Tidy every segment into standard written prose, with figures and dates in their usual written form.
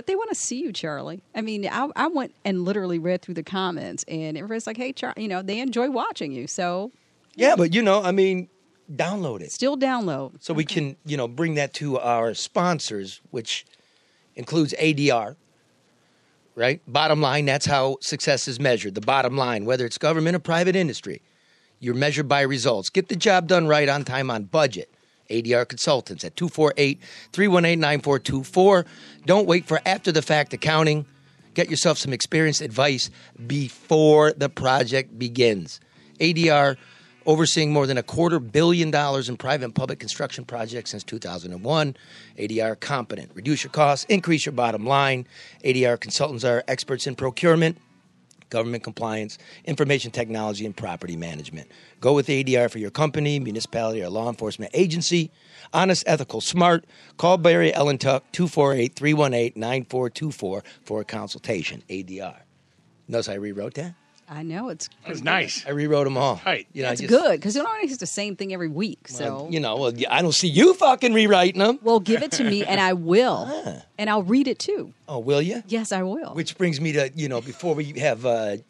But they want to see you, Charlie. I mean, I went and literally read through the comments, and everybody's like, hey, Charlie, they enjoy watching you. So, Yeah, but, download it. still download. So we can, bring that to our sponsors, which includes ADR, right? Bottom line, that's how success is measured. The bottom line, whether it's government or private industry, you're measured by results. Get the job done right, on time, on budget. ADR Consultants at 248-318-9424. Don't wait for after-the-fact accounting. Get yourself some experienced advice before the project begins. ADR overseeing more than $250 million in private and public construction projects since 2001. ADR competent. Reduce your costs, increase your bottom line. ADR Consultants are experts in procurement, government compliance, information technology, and property management. Go with ADR for your company, municipality, or law enforcement agency. Honest, ethical, smart. Call Barry Ellentuck, 248-318-9424 for a consultation. ADR. Notice I rewrote that? I know. That was nice. I rewrote them all. Right. It's good because you don't always the same thing every week. So, I don't see you fucking rewriting them. well, give it to me and I will. And I'll read it too. Oh, will you? Yes, I will. Which brings me to, before we have,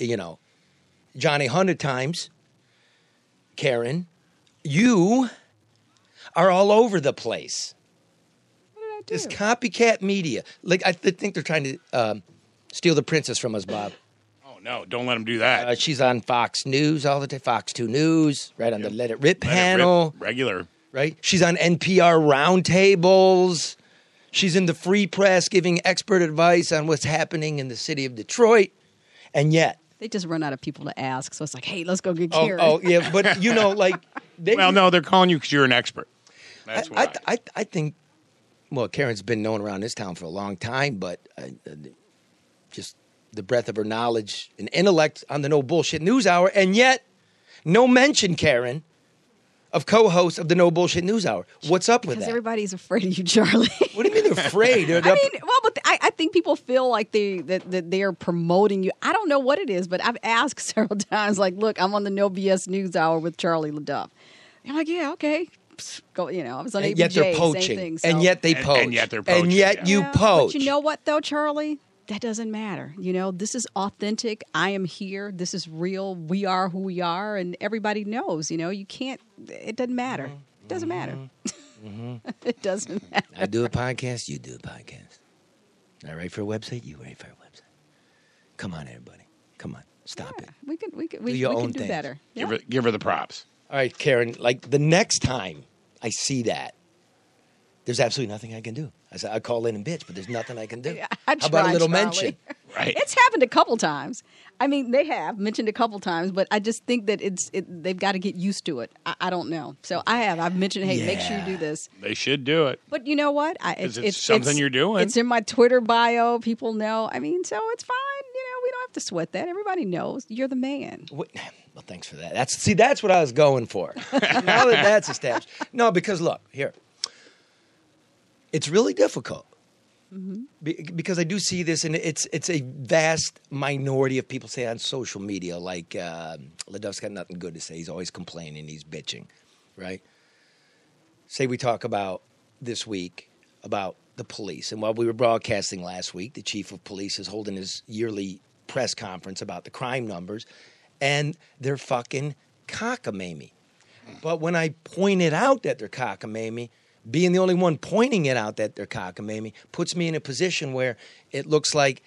Johnny 100 times, Karen, you are all over the place. What did I do? This copycat media. Like, I think they're trying to steal the princess from us, Bob. Oh, no. Don't let them do that. She's on Fox News all the time, Fox 2 News, right on the Let It Rip Let it panel. rip, regular. Right? She's on NPR roundtables. She's in the Free Press giving expert advice on what's happening in the city of Detroit. And yet, They just run out of people to ask. So it's like, hey, let's go get Karen. yeah, but Well, no, they're calling you because you're an expert. That's why. I think, Karen's been known around this town for a long time, but just the breadth of her knowledge and intellect on the No Bullshit News Hour, and yet no mention, Karen, of co-host of the No Bullshit News Hour. What's up with Because that? everybody's afraid of you, Charlie. What do you mean they're afraid? I think people feel like that they are promoting you. I don't know what it is, but I've asked several times, like, look, I'm on the No BS News Hour with Charlie LaDuff. I'm like, yeah, okay. Psst, go, I was on And ABJ, yet they're same poaching. thing. So. And yet they poach. And yet they're poaching, And yet yeah. you Yeah, poach. But you know what, though, Charlie? That doesn't matter. This is authentic. I am here. This is real. We are who we are, and everybody knows. You can't. It doesn't matter. It doesn't matter. It doesn't matter. I do a podcast. You do a podcast. I write for a website. You write for a website. Come on, everybody. Come on. Stop it. We can your own do things. better. Yeah. Give her the props. All right, Karen, like the next time I see that, there's absolutely nothing I can do. I call in and bitch, but there's nothing I can do. I How about a tried, little Charlie. mention? Right. It's happened a couple times. I mean, they have mentioned a couple times, but I just think that they've got to get used to it. I don't know. So I've mentioned, hey, make sure you do this. They should do it. But you know what? 'Cause it's something you're doing. It's in my Twitter bio. People know. I mean, so it's fine. We don't have to sweat that. Everybody knows you're the man. Well, thanks for that. That's what I was going for. Now that that's established. No, because look, here. It's really difficult. Because I do see this, and it's a vast minority of people say on social media, like LaDuff's got nothing good to say. He's always complaining. He's bitching, right? Say we talk about this week about the police. And while we were broadcasting last week, the chief of police is holding his yearly press conference about the crime numbers, and they're fucking cockamamie. But when I pointed out that they're cockamamie, being the only one pointing it out that they're cockamamie puts me in a position where it looks like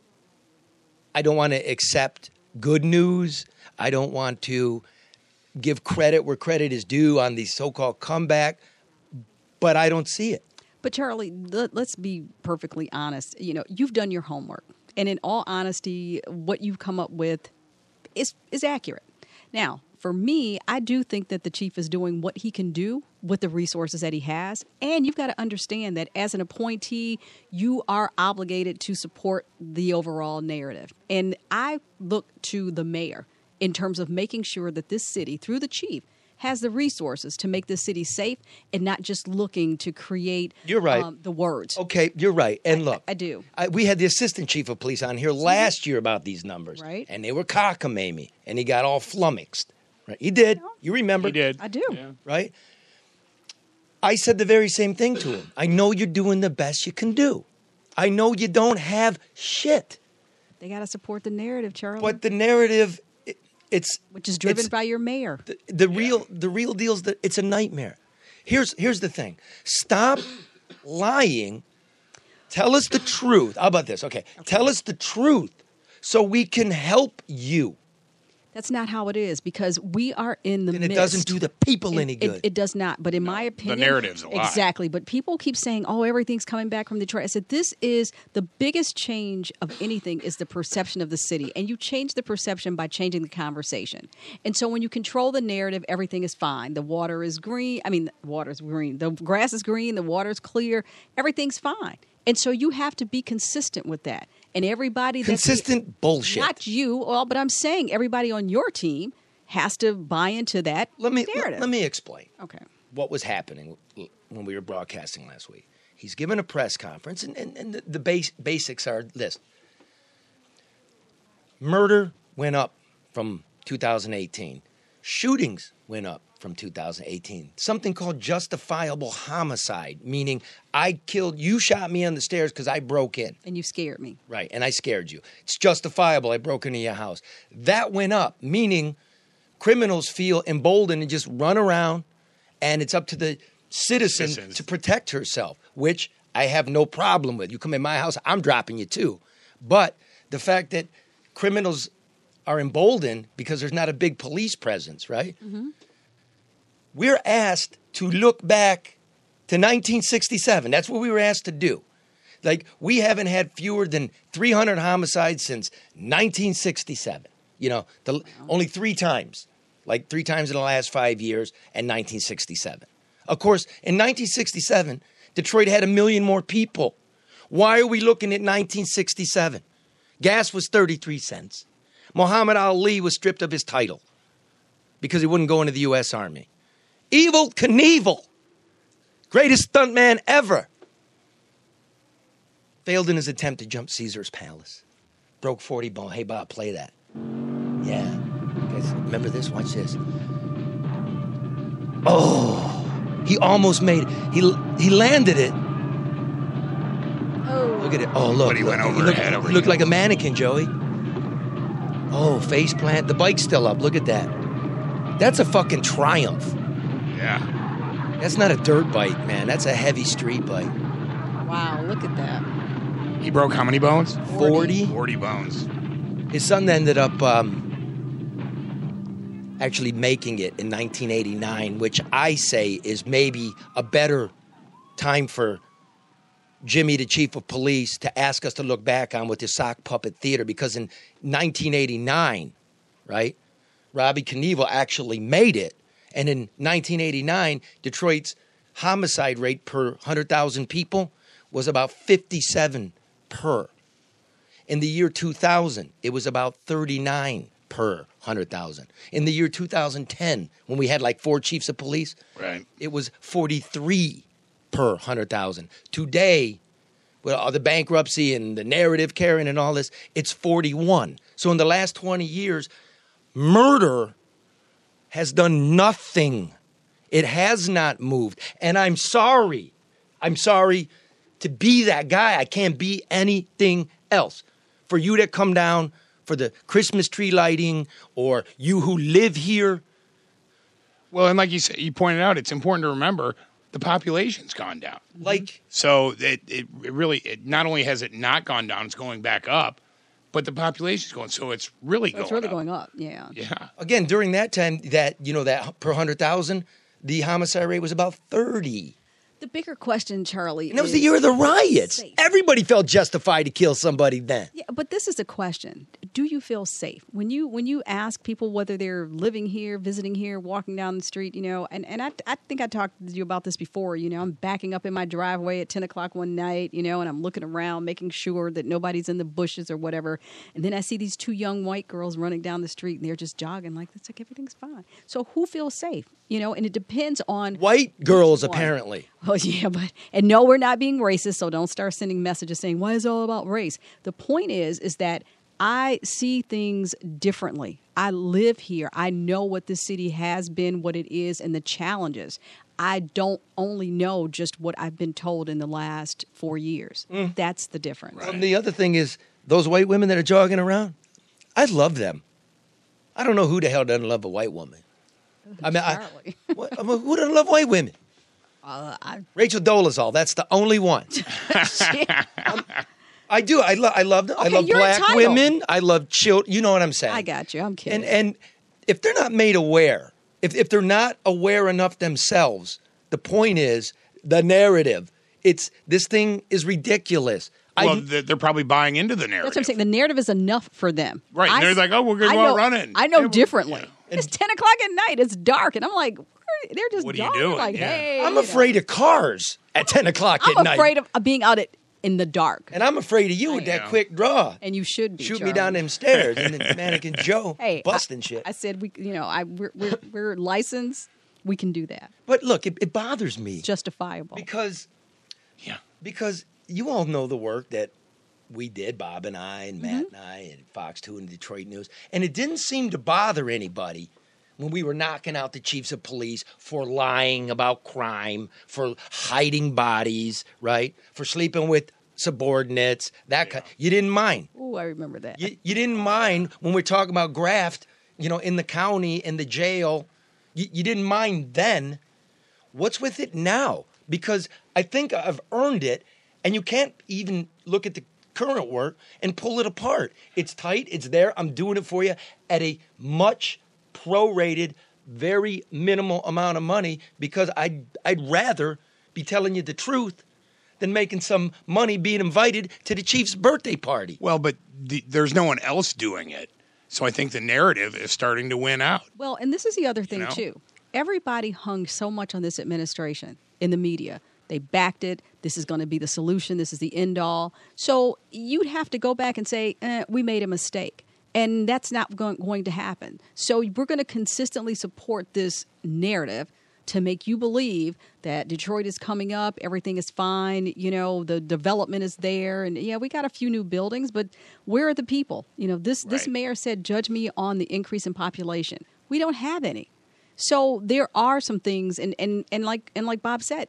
I don't want to accept good news. I don't want to give credit where credit is due on the so-called comeback, but I don't see it. But Charlie, let's be perfectly honest. You've done your homework, and in all honesty, what you've come up with is accurate. Now, for me, I do think that the chief is doing what he can do with the resources that he has. And you've got to understand that as an appointee, you are obligated to support the overall narrative. And I look to the mayor in terms of making sure that this city, through the chief, has the resources to make this city safe and not just looking to create You're right. The words. Okay, you're right. And look, I do. We had the assistant chief of police on here last year about these numbers. Right. And they were cockamamie, and he got all flummoxed. Right? He did. You remember. He did. I do. Yeah. Right? I said the very same thing to him. I know you're doing the best you can do. I know you don't have shit. They got to support the narrative, Charlie. But the narrative, which is driven by your mayor. The real deal is that it's a nightmare. Here's the thing. Stop lying. Tell us the truth. How about this? Okay. Tell us the truth so we can help you. That's not how it is, because we are in the midst. And it doesn't do the people any good. It does not. But in my opinion, the narrative's a lie. Exactly. But people keep saying, "Oh, everything's coming back from Detroit." I said, "This is the biggest change of anything is the perception of the city, and you change the perception by changing the conversation. And so when you control the narrative, everything is fine. The water is green. I mean, the water is green. The grass is green. The water is clear. Everything's fine. And so you have to be consistent with that. And everybody that's consistent bullshit. Not you, well, but I'm saying everybody on your team has to buy into that narrative. Let me explain. Okay. What was happening when we were broadcasting last week? He's given a press conference, and the basics are this: murder went up from 2018, shootings went up from 2018. Something called justifiable homicide, meaning you shot me on the stairs because I broke in. And you scared me. Right, and I scared you. It's justifiable. I broke into your house. That went up, meaning criminals feel emboldened and just run around, and it's up to the citizen to protect herself, which I have no problem with. You come in my house, I'm dropping you too. But the fact that criminals are emboldened because there's not a big police presence, right? Mm-hmm. We're asked to look back to 1967. That's what we were asked to do. Like, we haven't had fewer than 300 homicides since 1967. You know, only 3 times. Like 3 times in the last 5 years, and 1967. Of course, in 1967, Detroit had 1 million more people. Why are we looking at 1967? Gas was 33 cents. Muhammad Ali was stripped of his title because he wouldn't go into the U.S. Army. Evel Knievel, greatest stuntman ever, failed in his attempt to jump Caesar's Palace. Broke 40 bones. Hey, Bob, play that. Yeah. Guys, remember this? Watch this. Oh, he almost made it. He landed it. Oh. Look at it. Oh, look. But he went over head over He looked like a mannequin, Joey. Oh, face plant. The bike's still up. Look at that. That's a fucking Triumph. Yeah. That's not a dirt bike, man. That's a heavy street bike. Wow, look at that. He broke how many bones? 40? 40 bones. His son ended up actually making it in 1989, which I say is maybe a better time for Jimmy, the chief of police, to ask us to look back on with the sock puppet theater, because in 1989, right, Robbie Knievel actually made it. And in 1989, Detroit's homicide rate per 100,000 people was about 57 per. In the year 2000, it was about 39 per 100,000. In the year 2010, when we had like 4 chiefs of police, right, it was 43 per 100,000. Today, with all the bankruptcy and the narrative carrying and all this, it's 41. So in the last 20 years, murder has done nothing. It has not moved. And I'm sorry. I'm sorry to be that guy. I can't be anything else. For you to come down for the Christmas tree lighting, or you who live here. Well, and like you said, you pointed out, it's important to remember the population's gone down. Like, so it really not only has it not gone down, it's going back up. But the population's going, so it's really going up. It's really going up, yeah. Yeah. Again, during that time, that per 100,000, the homicide rate was about 30. The bigger question, Charlie, And that was the year of the riots. safe. Everybody felt justified to kill somebody then. Yeah, but this is a question. Do you feel safe? When you ask people whether they're living here, visiting here, walking down the street, you know, and I think I talked to you about this before, you know, I'm backing up in my driveway at 10 o'clock one night, you know, and I'm looking around, making sure that nobody's in the bushes or whatever. And then I see these 2 young white girls running down the street, and they're just jogging like, it's like everything's fine. So who feels safe? You know, and it depends on White girls, apparently. Oh, yeah, and no, we're not being racist, so don't start sending messages saying, why is it all about race? The point is that I see things differently. I live here. I know what this city has been, what it is, and the challenges. I don't only know just what I've been told in the last 4 years. That's the difference. And the other thing is, those white women that are jogging around, I love them. I don't know who the hell doesn't love a white woman. Charlie. Who doesn't love white women? Rachel Dolezal, that's the only one. I do. I love them. I Okay, love you're black entitled. women. I love children. You know what I'm saying? I got you. I'm kidding. And if they're not made aware, if they're not aware enough themselves, the point is the narrative. This thing is ridiculous. Well, they're probably buying into the narrative. That's what I'm saying. The narrative is enough for them. Right. And they're like, oh, we're going to go out running. I know Yeah, differently. yeah. It's 10 o'clock at night. It's dark. And I'm like, they're just What are you jogging. doing? Like, Yeah. hey. I'm afraid of cars at 10 o'clock at I'm night. afraid of being out in the dark. And I'm afraid of you with that know. quick draw. And you should be. Shoot Charlie. me down them stairs and then Mannequin Joe Hey, busting shit. I said we're licensed. We can do that. But look, it bothers me Justifiable. because Yeah. you all know the work that we did, Bob and I and Matt and I and Fox 2 and Detroit News. And it didn't seem to bother anybody when we were knocking out the chiefs of police for lying about crime, for hiding bodies, right? For sleeping with subordinates, that kind. You didn't mind. Ooh, I remember that. You didn't mind when we're talking about graft, in the county, in the jail. You didn't mind then. What's with it now? Because I think I've earned it, and you can't even look at the current work and pull it apart. It's tight. It's there. I'm doing it for you at a much prorated, very minimal amount of money because I'd rather be telling you the truth than making some money being invited to the chief's birthday party. Well, but there's no one else doing it. So I think the narrative is starting to win out. Well, and this is the other thing, know? too. Everybody hung so much on this administration in the media. They backed it. This is going to be the solution. This is the end all. So you'd have to go back and say, we made a mistake. And that's not going to happen. So we're going to consistently support this narrative to make you believe that Detroit is coming up, everything is fine, the development is there, and we got a few new buildings, but where are the people? This Right. mayor said, judge me on the increase in population. We don't have any. So there are some things, and like Bob said,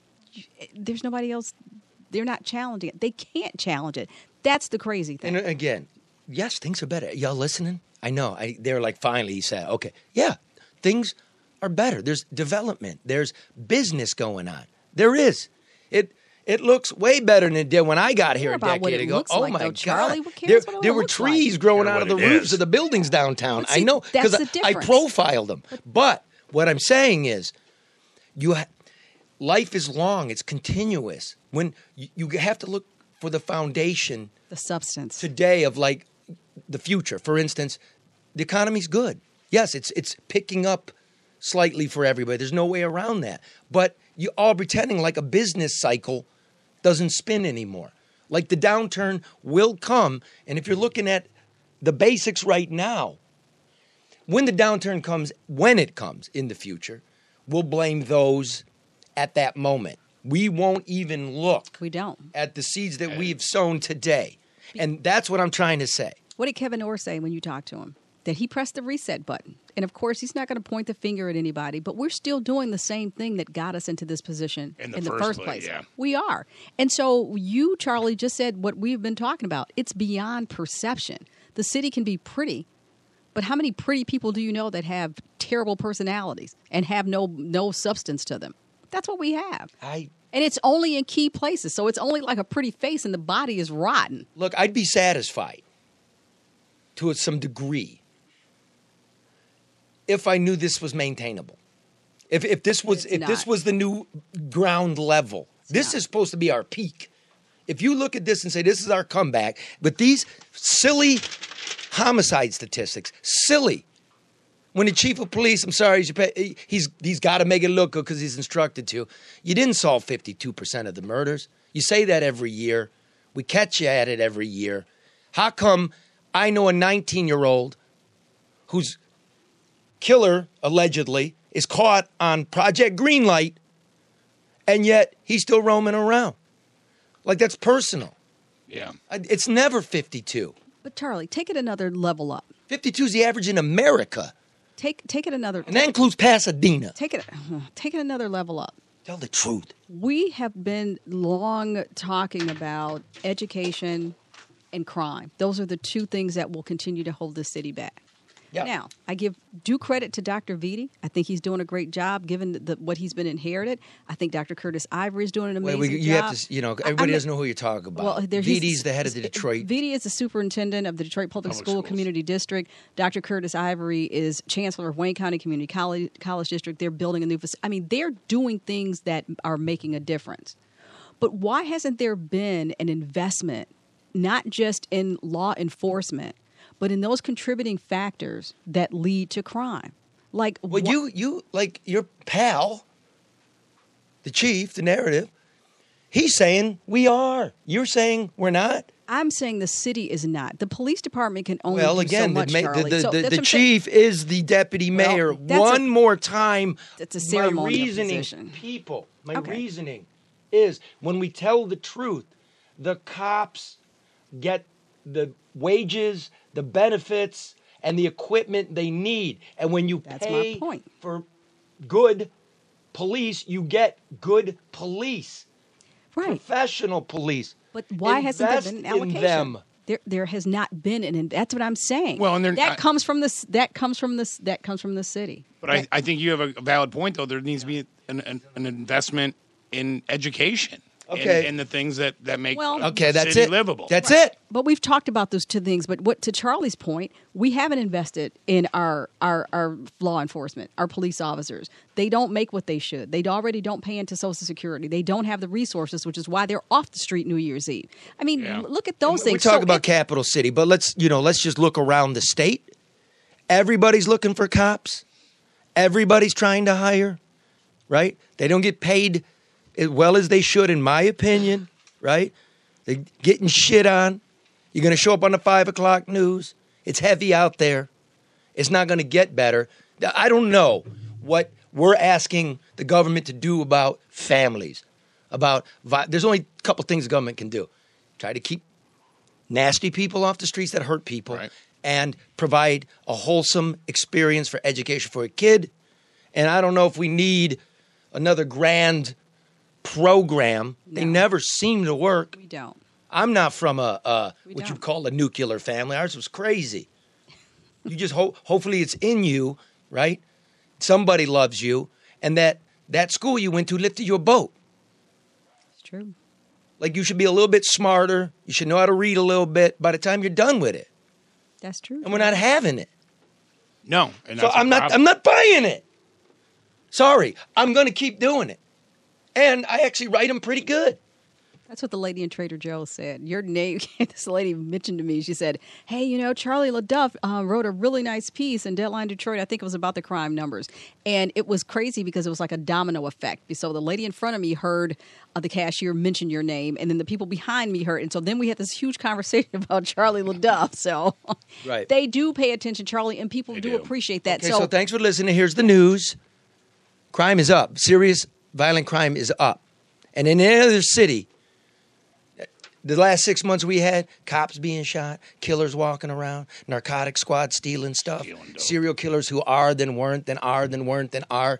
there's nobody else. They're not challenging it. They can't challenge it. That's the crazy thing. And again, yes, things are better. Y'all listening? I know. They're like, finally, he said, okay, yeah, things are better. There's development. There's business going on. There is. It looks way better than it did when I got here a about what decade it ago. looks Oh like, my though, God! Charlie. Who cares what it There were looks trees like? growing Care out of what the it roofs is. of the buildings downtown. But see, I know that's because the I difference. profiled them. But what I'm saying is, life is long. It's continuous. When you have to look for the foundation The substance. today of like the future. For instance, the economy's good. Yes, it's picking up slightly for everybody. There's no way around that. But you all pretending like a business cycle doesn't spin anymore. Like the downturn will come, and if you're looking at the basics right now, when the downturn comes, when it comes in the future, we'll blame those at that moment. We won't even look We don't. at the seeds that we've sown today. And that's what I'm trying to say. What did Kevin Orr say when you talked to him? That he pressed the reset button. And of course, he's not going to point the finger at anybody, but we're still doing the same thing that got us into this position In the first first place. place, yeah. We are. And so you, Charlie, just said what we've been talking about. It's beyond perception. The city can be pretty, but how many pretty people do you know that have terrible personalities and have no substance to them? That's what we have. And it's only in key places. So it's only like a pretty face and the body is rotten. Look, I'd be satisfied to some degree if I knew this was maintainable. If this was It's this not. was the new ground level. This not. is supposed to be our peak. If you look at this and say this is our comeback, but these silly homicide statistics, silly. When the chief of police, I'm sorry, he's got to make it look good because he's instructed to. You didn't solve 52% of the murders. You say that every year. We catch you at it every year. How come I know a 19-year-old whose killer, allegedly, is caught on Project Greenlight, and yet he's still roaming around? Like, that's personal. Yeah. It's never 52. But Charlie, take it another level up. 52 is the average in America. Take it another. And that includes Pasadena. Take it another level up. Tell the truth. We have been long talking about education and crime. Those are the two things that will continue to hold the city back. Yeah. Now, I give due credit to Dr. Vitti. I think he's doing a great job given what he's been inherited. I think Dr. Curtis Ivory is doing an amazing you job. have to, everybody doesn't know who you're talking about. Well, Vitti's the head of the Detroit. Vitti is the superintendent of the Detroit Public School Community District. Dr. Curtis Ivory is chancellor of Wayne County Community College District. They're building a new facility. I mean, they're doing things that are making a difference. But why hasn't there been an investment, not just in law enforcement, but in those contributing factors that lead to crime? Like, well, you like your pal, the chief, the narrative. He's saying we are. You're saying we're not. I'm saying the city is not. The police department can only do again, so much, Charlie. the chief is the deputy mayor. One more time, that's a ceremonial my reasoning, position. People, my reasoning is when we tell the truth, the cops get the wages, the benefits, and the equipment they need. And when you pay for good police, you get good police. Right. Professional police. But why hasn't there been an allocation? In them. There has not been that's what I'm saying. Well, and that comes from the city. But I think you have a valid point, though. There needs to be an investment in education. Okay. And the things that make that's city it. livable. That's it. But we've talked about those two things. But what to Charlie's point, we haven't invested in our law enforcement, our police officers. They don't make what they should. They already don't pay into Social Security. They don't have the resources, which is why they're off the street New Year's Eve. I mean, look at those things. We talk about Capital City, but let's just look around the state. Everybody's looking for cops. Everybody's trying to hire, right? They don't get paid as well as they should, in my opinion, right? They're getting shit on. You're going to show up on the 5 o'clock news. It's heavy out there. It's not going to get better. I don't know what we're asking the government to do about families. There's only a couple things the government can do. Try to keep nasty people off the streets that hurt people, right, and provide a wholesome experience for education for a kid. And I don't know if we need another grand program. They never seem to work. We don't. I'm not from what you call a nuclear family. Ours was crazy. You just hopefully it's in you, right? Somebody loves you, and that school you went to lifted your boat. It's true. Like, you should be a little bit smarter. You should know how to read a little bit by the time you're done with it. That's true. And we're not having it. No, and so I'm not buying it. Sorry, I'm going to keep doing it. And I actually write them pretty good. That's what the lady in Trader Joe's said. Your name, this lady mentioned to me, she said, hey, Charlie LaDuff wrote a really nice piece in Deadline Detroit. I think it was about the crime numbers. And it was crazy because it was like a domino effect. So the lady in front of me heard the cashier mention your name, and then the people behind me heard. And so then we had this huge conversation about Charlie LaDuff. So right. They do pay attention, Charlie, and people do appreciate that. Okay, so thanks for listening. Here's the news. Crime is up. Serious violent crime is up. And in any other city, the last 6 months we had cops being shot, killers walking around, narcotic squad stealing stuff, serial killers who are, then weren't, then are, then weren't, then are.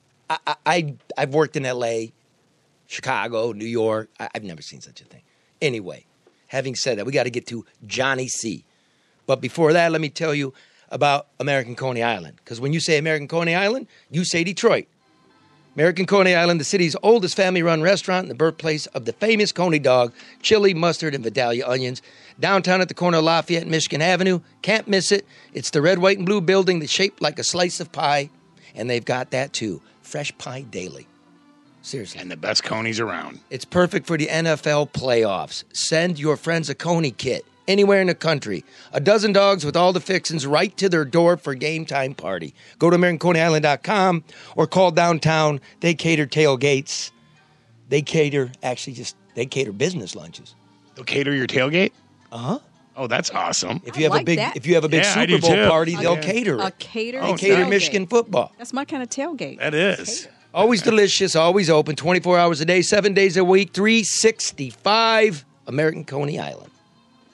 I've worked in L.A., Chicago, New York. I've never seen such a thing. Anyway, having said that, we got to get to Johnny C. But before that, let me tell you about American Coney Island. Because when you say American Coney Island, you say Detroit. American Coney Island, the city's oldest family-run restaurant and the birthplace of the famous Coney dog, chili, mustard, and Vidalia onions. Downtown at the corner of Lafayette and Michigan Avenue. Can't miss it. It's the red, white, and blue building that's shaped like a slice of pie. And they've got that, too. Fresh pie daily. Seriously. And the best Conies around. It's perfect for the NFL playoffs. Send your friends a Coney kit anywhere in the country. A dozen dogs with all the fixings right to their door for game time party. Go to AmericanConeyIsland.com or call downtown. They cater tailgates. They cater business lunches. They'll cater your tailgate? Uh-huh. Oh, that's awesome. If you have a big Super Bowl party, they'll cater it. A cater. They cater Michigan football. That's my kind of tailgate. That is. Always delicious, always open, 24 hours a day, 7 days a week, 365. American Coney Island.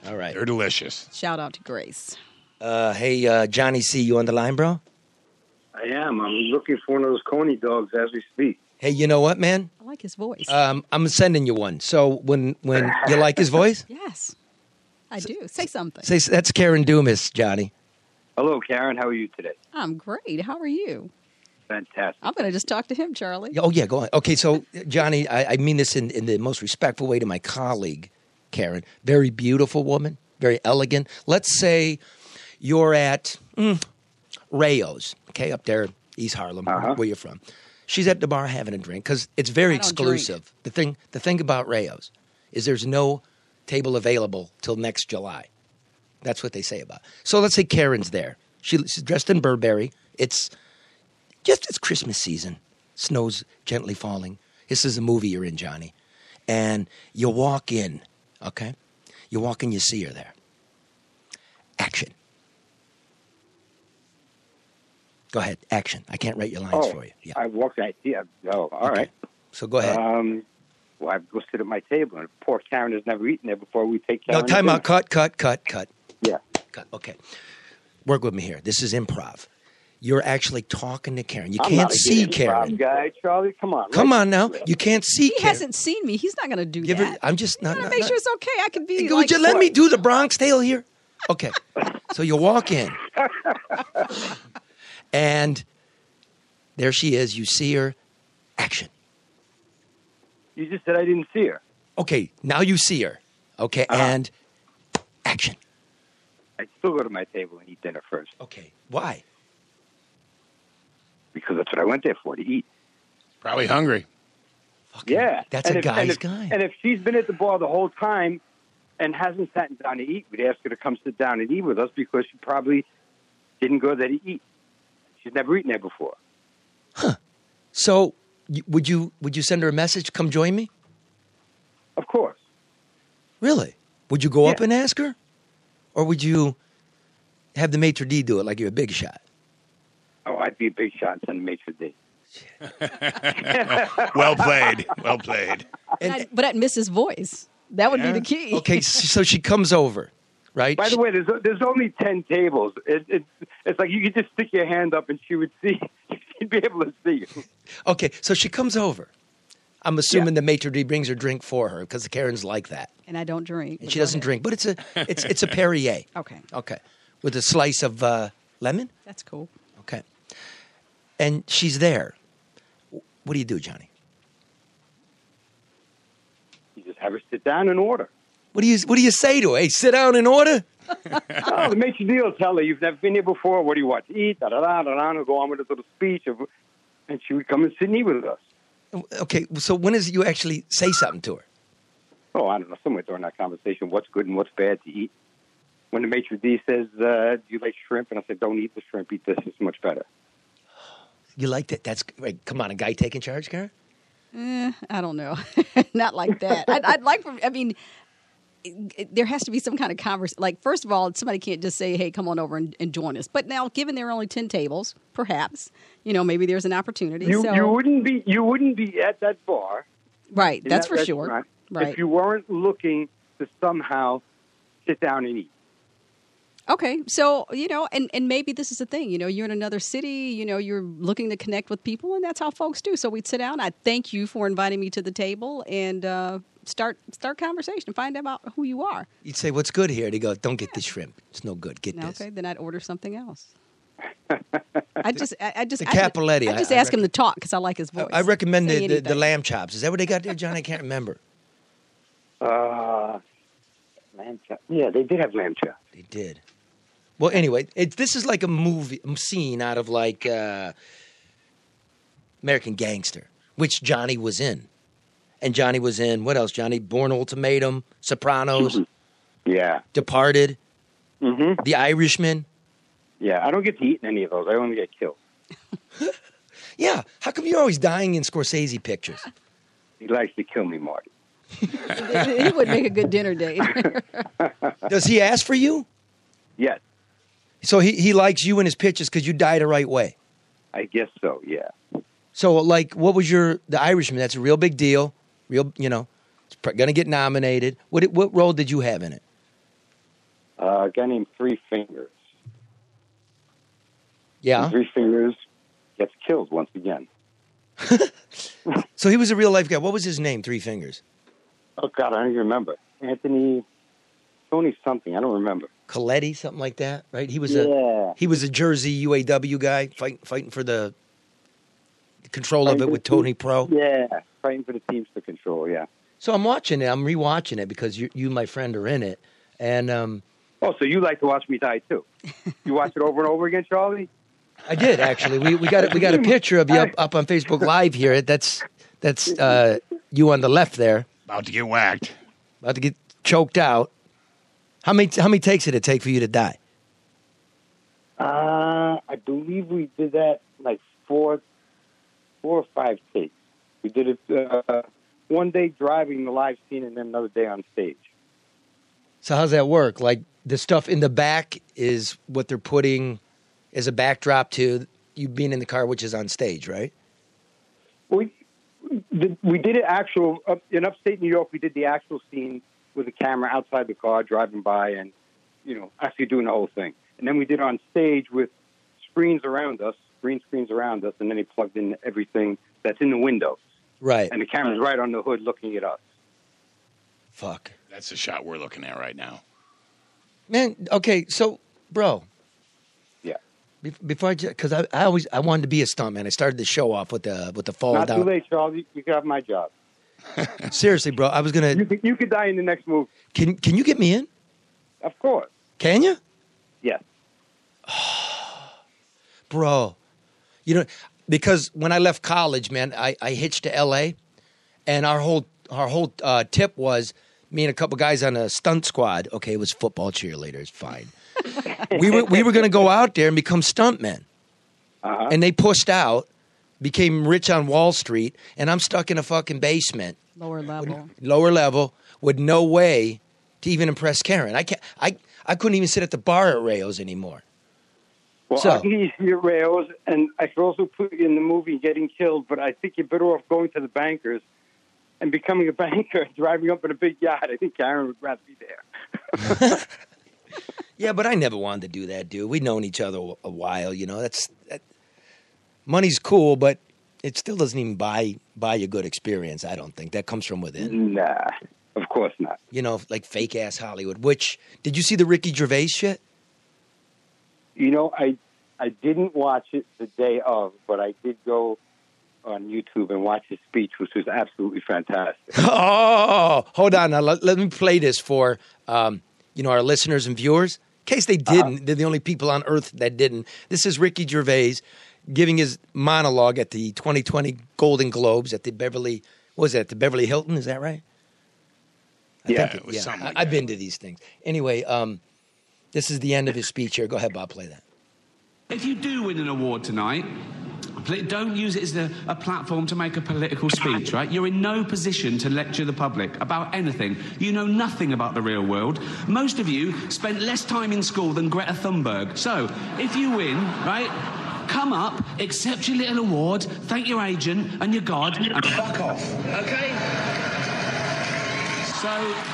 All right. They're delicious. Shout out to Grace. Hey, Johnny C, you on the line, bro? I am. I'm looking for one of those Coney dogs as we speak. Hey, you know what, man? I like his voice. I'm sending you one. So when you like his voice, yes, I do. Say something. say that's Karen Dumas, Johnny. Hello, Karen. How are you today? I'm great. How are you? Fantastic. I'm going to just talk to him, Charlie. Oh yeah, go on. Okay, so Johnny, I mean this in the most respectful way to my colleague, Karen. Very beautiful woman, very elegant. Let's say you're at Rayo's, okay, up there, East Harlem, where you're from. She's at the bar having a drink because it's very I don't exclusive. The thing about Rayo's is there's no table available till next July. That's what they say about it. So let's say Karen's there. She's dressed in Burberry. It's Christmas season. Snow's gently falling. This is a movie you're in, Johnny. And you walk in, okay? You walk in, you see her there. Action. Go ahead, action. I can't write your lines for you. Yeah. I walked. I see. Oh, all right. So go ahead. Well, I go sit at my table, and poor Karen has never eaten there before. We take Karen. No, time to out. dinner. Cut. Yeah. Cut. Okay. Work with me here. This is improv. You're actually talking to Karen. You I'm can't not a see good Karen. improv guy, Charlie. Come on. Come on now. You can't see He Karen. hasn't seen me. He's not going to do Give that. her, I'm just not. I want to make sure it's okay. I could be Would you let me do the Bronx Tale here? Okay. So you walk in, and there she is. You see her. Action. You just said I didn't see her. Okay. Now you see her. Okay. And action. I still go to my table and eat dinner first Okay. Why? because that's what I went there for, to eat. Probably hungry. Fucking- Yeah. That's And a if- guy's and if- guy. And if she's been at the bar the whole time and hasn't sat down to eat, we'd ask her to come sit down and eat with us because she probably didn't go there to eat. She's never eaten there before. So would you send her a message? Come join me. Of course. Really? Would you go up Yeah. and ask her, or would you have the maitre d' do it like you're a big shot? Oh, I'd be a big shot and send a maitre d'. Well played. Well played. But I'd miss his voice. That would be the key. Okay, so she comes over, right? By the way, there's only 10 tables. It's like you could just stick your hand up and she would see. She'd be able to see you. Okay, so she comes over. I'm assuming the maitre d' brings her drink for her because Karen's like that. And I don't drink. And but she go doesn't ahead. drink, but it's a Perrier. Okay. Okay, with a slice of lemon. That's cool. Okay, and she's there. What do you do, Johnny? You just have her sit down and order. What do you say to her? Hey, sit down and order. Oh, the maitre d' will tell her, you've never been here before. What do you want to eat? Da-da-da-da-da. And go on with a little speech. And she would come and sit and eat with us. Okay, so when is it you actually say something to her? Oh, I don't know, somewhere during that conversation, what's good and what's bad to eat. When the maitre d' says, do you like shrimp? And I said, don't eat the shrimp, eat this, it's much better. You like that? That's right. Come on, a guy taking charge, Karen? I don't know. Not like that. I'd like, I mean, there has to be some kind of conversation. Like, first of all, somebody can't just say, hey, come on over and join us. But now, given there are only 10 tables, perhaps, maybe there's an opportunity. You wouldn't be at that bar. Right, in that's that for sure. restaurant Right. If you weren't looking to somehow sit down and eat. Okay, so, and maybe this is the thing, you're in another city, you're looking to connect with people, and that's how folks do. So we'd sit down. I thank you for inviting me to the table and start conversation, find out about who you are. You'd say, what's good here? And he'd go, don't get this shrimp. It's no good. Get this. Okay, then I'd order something else. I just Capoletti, I just I ask him to talk because I like his voice. I recommend Say the anything. lamb chops. Is that what they got there, John? I can't remember. Lamb chop. Yeah, they did have lamb chop. They did. Well, anyway, this is like a movie scene out of like American Gangster, which Johnny was in. And Johnny was in, what else, Johnny? Born Ultimatum, Sopranos, Yeah. Departed, Mm-hmm. The Irishman. Yeah, I don't get to eat in any of those. I only get killed. Yeah. How come you're always dying in Scorsese pictures? He likes to kill me, Marty. He would make a good dinner date. Does he ask for you? Yes, So he likes you in his pictures because you die the right way. I guess so, yeah. So, like, what was The Irishman? That's a real big deal. Real, it's going to get nominated. What role did you have in it? A guy named Three Fingers. Yeah. And Three Fingers gets killed once again. So he was a real life guy. What was his name? Three Fingers. Oh, God, I don't even remember. Tony something. I don't remember. Coletti, something like that, right? He was Yeah. a Jersey UAW guy fighting for the control of it with Tony Pro. Yeah, fighting for the teams to control, yeah. So I'm watching it. I'm rewatching it because you, my friend, are in it. And Oh, so you like to watch me die, too. You watch it over and over again, Charlie? I did, actually. We got a picture of you up on Facebook Live here. That's you on the left there. About to get whacked. About to get choked out. How many takes did it take for you to die? I believe we did that like four or five takes. We did it one day driving the live scene and then another day on stage. So how's that work? Like the stuff in the back is what they're putting as a backdrop to you being in the car, which is on stage, right? We did it in upstate New York. We did the actual scene with the camera outside the car driving by and, actually doing the whole thing. And then we did it on stage with green screens around us, and then he plugged in everything that's in the windows. Right. And the camera's right on the hood looking at us. Fuck. That's the shot we're looking at right now. Man, okay, so, bro. Yeah. Before because I wanted to be a stuntman. I started the show off with the fall Not down. too late, Charles. You can have my job. Seriously, bro. I was gonna. You could die in the next movie. Can you get me in? Of course. Can you? Yes. Bro, because when I left college, man, I hitched to L.A. and our whole tip was me and a couple guys on a stunt squad. Okay, it was football cheerleaders, fine. we were going to go out there and become stuntmen, and they pushed out, became rich on Wall Street, and I'm stuck in a fucking basement, Lower level, with no way to even impress Karen. I couldn't even sit at the bar at Rayo's anymore. Well, So- I can use your rails, and I could also put you in the movie Getting Killed, but I think you're better off going to the bankers and becoming a banker, driving up in a big yacht. I think Karen would rather be there. Yeah, but I never wanted to do that, dude. We'd known each other a while, money's cool, but it still doesn't even buy a good experience, I don't think. That comes from within. Nah, of course not. Like fake-ass Hollywood, which, did you see the Ricky Gervais shit? I didn't watch it the day of, but I did go on YouTube and watch his speech, which was absolutely fantastic. Oh, hold on. Now, let me play this for, our listeners and viewers. In case they didn't, they're the only people on earth that didn't. This is Ricky Gervais giving his monologue at the 2020 Golden Globes at the Beverly Hilton? Is that right? It was something like I've that. been to these things. Anyway, this is the end of his speech here. Go ahead, Bob, play that. If you do win an award tonight, don't use it as a platform to make a political speech, right? You're in no position to lecture the public about anything. You know nothing about the real world. Most of you spent less time in school than Greta Thunberg. So, if you win, right, come up, accept your little award, thank your agent and your God, and fuck off, okay? So...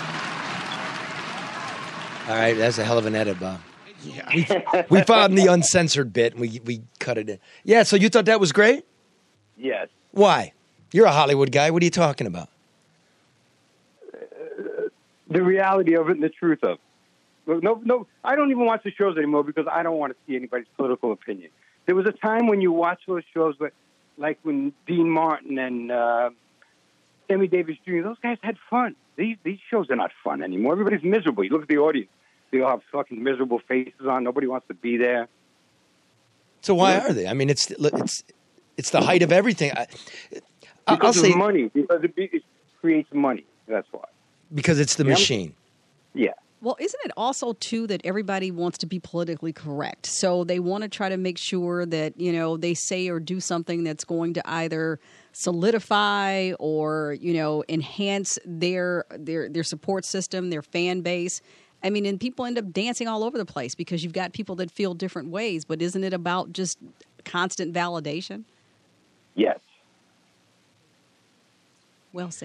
All right, that's a hell of an edit, Bob. Yeah. We found the uncensored bit, and we cut it in. Yeah, so you thought that was great? Yes. Why? You're a Hollywood guy. What are you talking about? The reality of it and the truth of it. No, I don't even watch the shows anymore because I don't want to see anybody's political opinion. There was a time when you watch those shows, like when Dean Martin and Sammy Davis Jr., those guys had fun. These shows are not fun anymore. Everybody's miserable. You look at the audience. They all have fucking miserable faces on. Nobody wants to be there. So why are they? I mean, it's the height of everything. I'll Because say of money. Because it creates money. That's why. because it's the machine. Yeah. Well, isn't it also, too, that everybody wants to be politically correct? So they want to try to make sure that, they say or do something that's going to either solidify or, enhance their support system, their fan base. I mean, and people end up dancing all over the place because you've got people that feel different ways. But isn't it about just constant validation? Yes. Well said.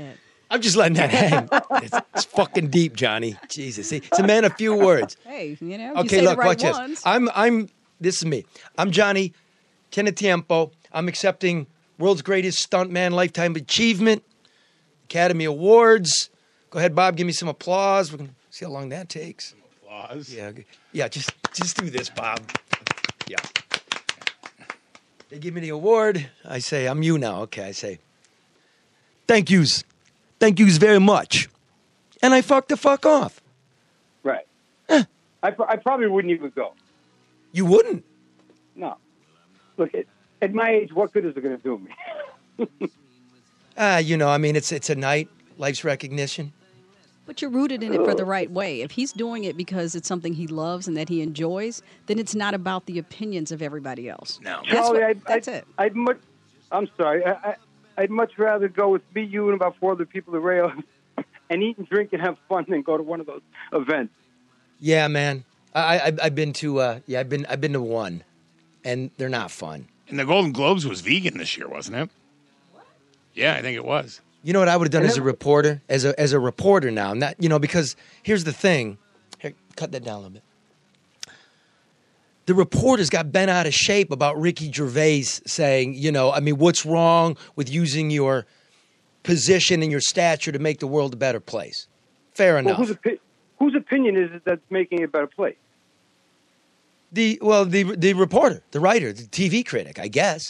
I'm just letting that hang. It's fucking deep, Johnny. Jesus. See, it's a man of few words. Hey, you know, Okay, you say look, the right watch ones. this. This is me. I'm Johnny Tenetiempo. I'm accepting World's Greatest Stuntman Lifetime Achievement, Academy Awards. Go ahead, Bob, give me some applause. We're going to see how long that takes. Applause. Yeah, just do this, Bob. Yeah. They give me the award. I say, I'm you now. Okay, I say, thank yous. Thank yous very much. And I fuck the fuck off. Right. I probably wouldn't even go. You wouldn't? No. Look, at my age, what good is it going to do me? I mean, it's a night, life's recognition. But you're rooted in it for the right way. If he's doing it because it's something he loves and that he enjoys, then it's not about the opinions of everybody else. No. Charlie, That's it. I'm sorry. I'd much rather go with me, you, and about 4 other people at Rail and eat and drink and have fun than go to one of those events. Yeah, man. I've been to I've been to one, and they're not fun. And the Golden Globes was vegan this year, wasn't it? Yeah, I think it was. You know what I would have done as a reporter? As a reporter now, not because here's the thing. Here, cut that down a little bit. The reporters got bent out of shape about Ricky Gervais saying, what's wrong with using your position and your stature to make the world a better place? Fair enough. Well, whose opinion is it that's making it a better place? The reporter, the writer, the TV critic, I guess.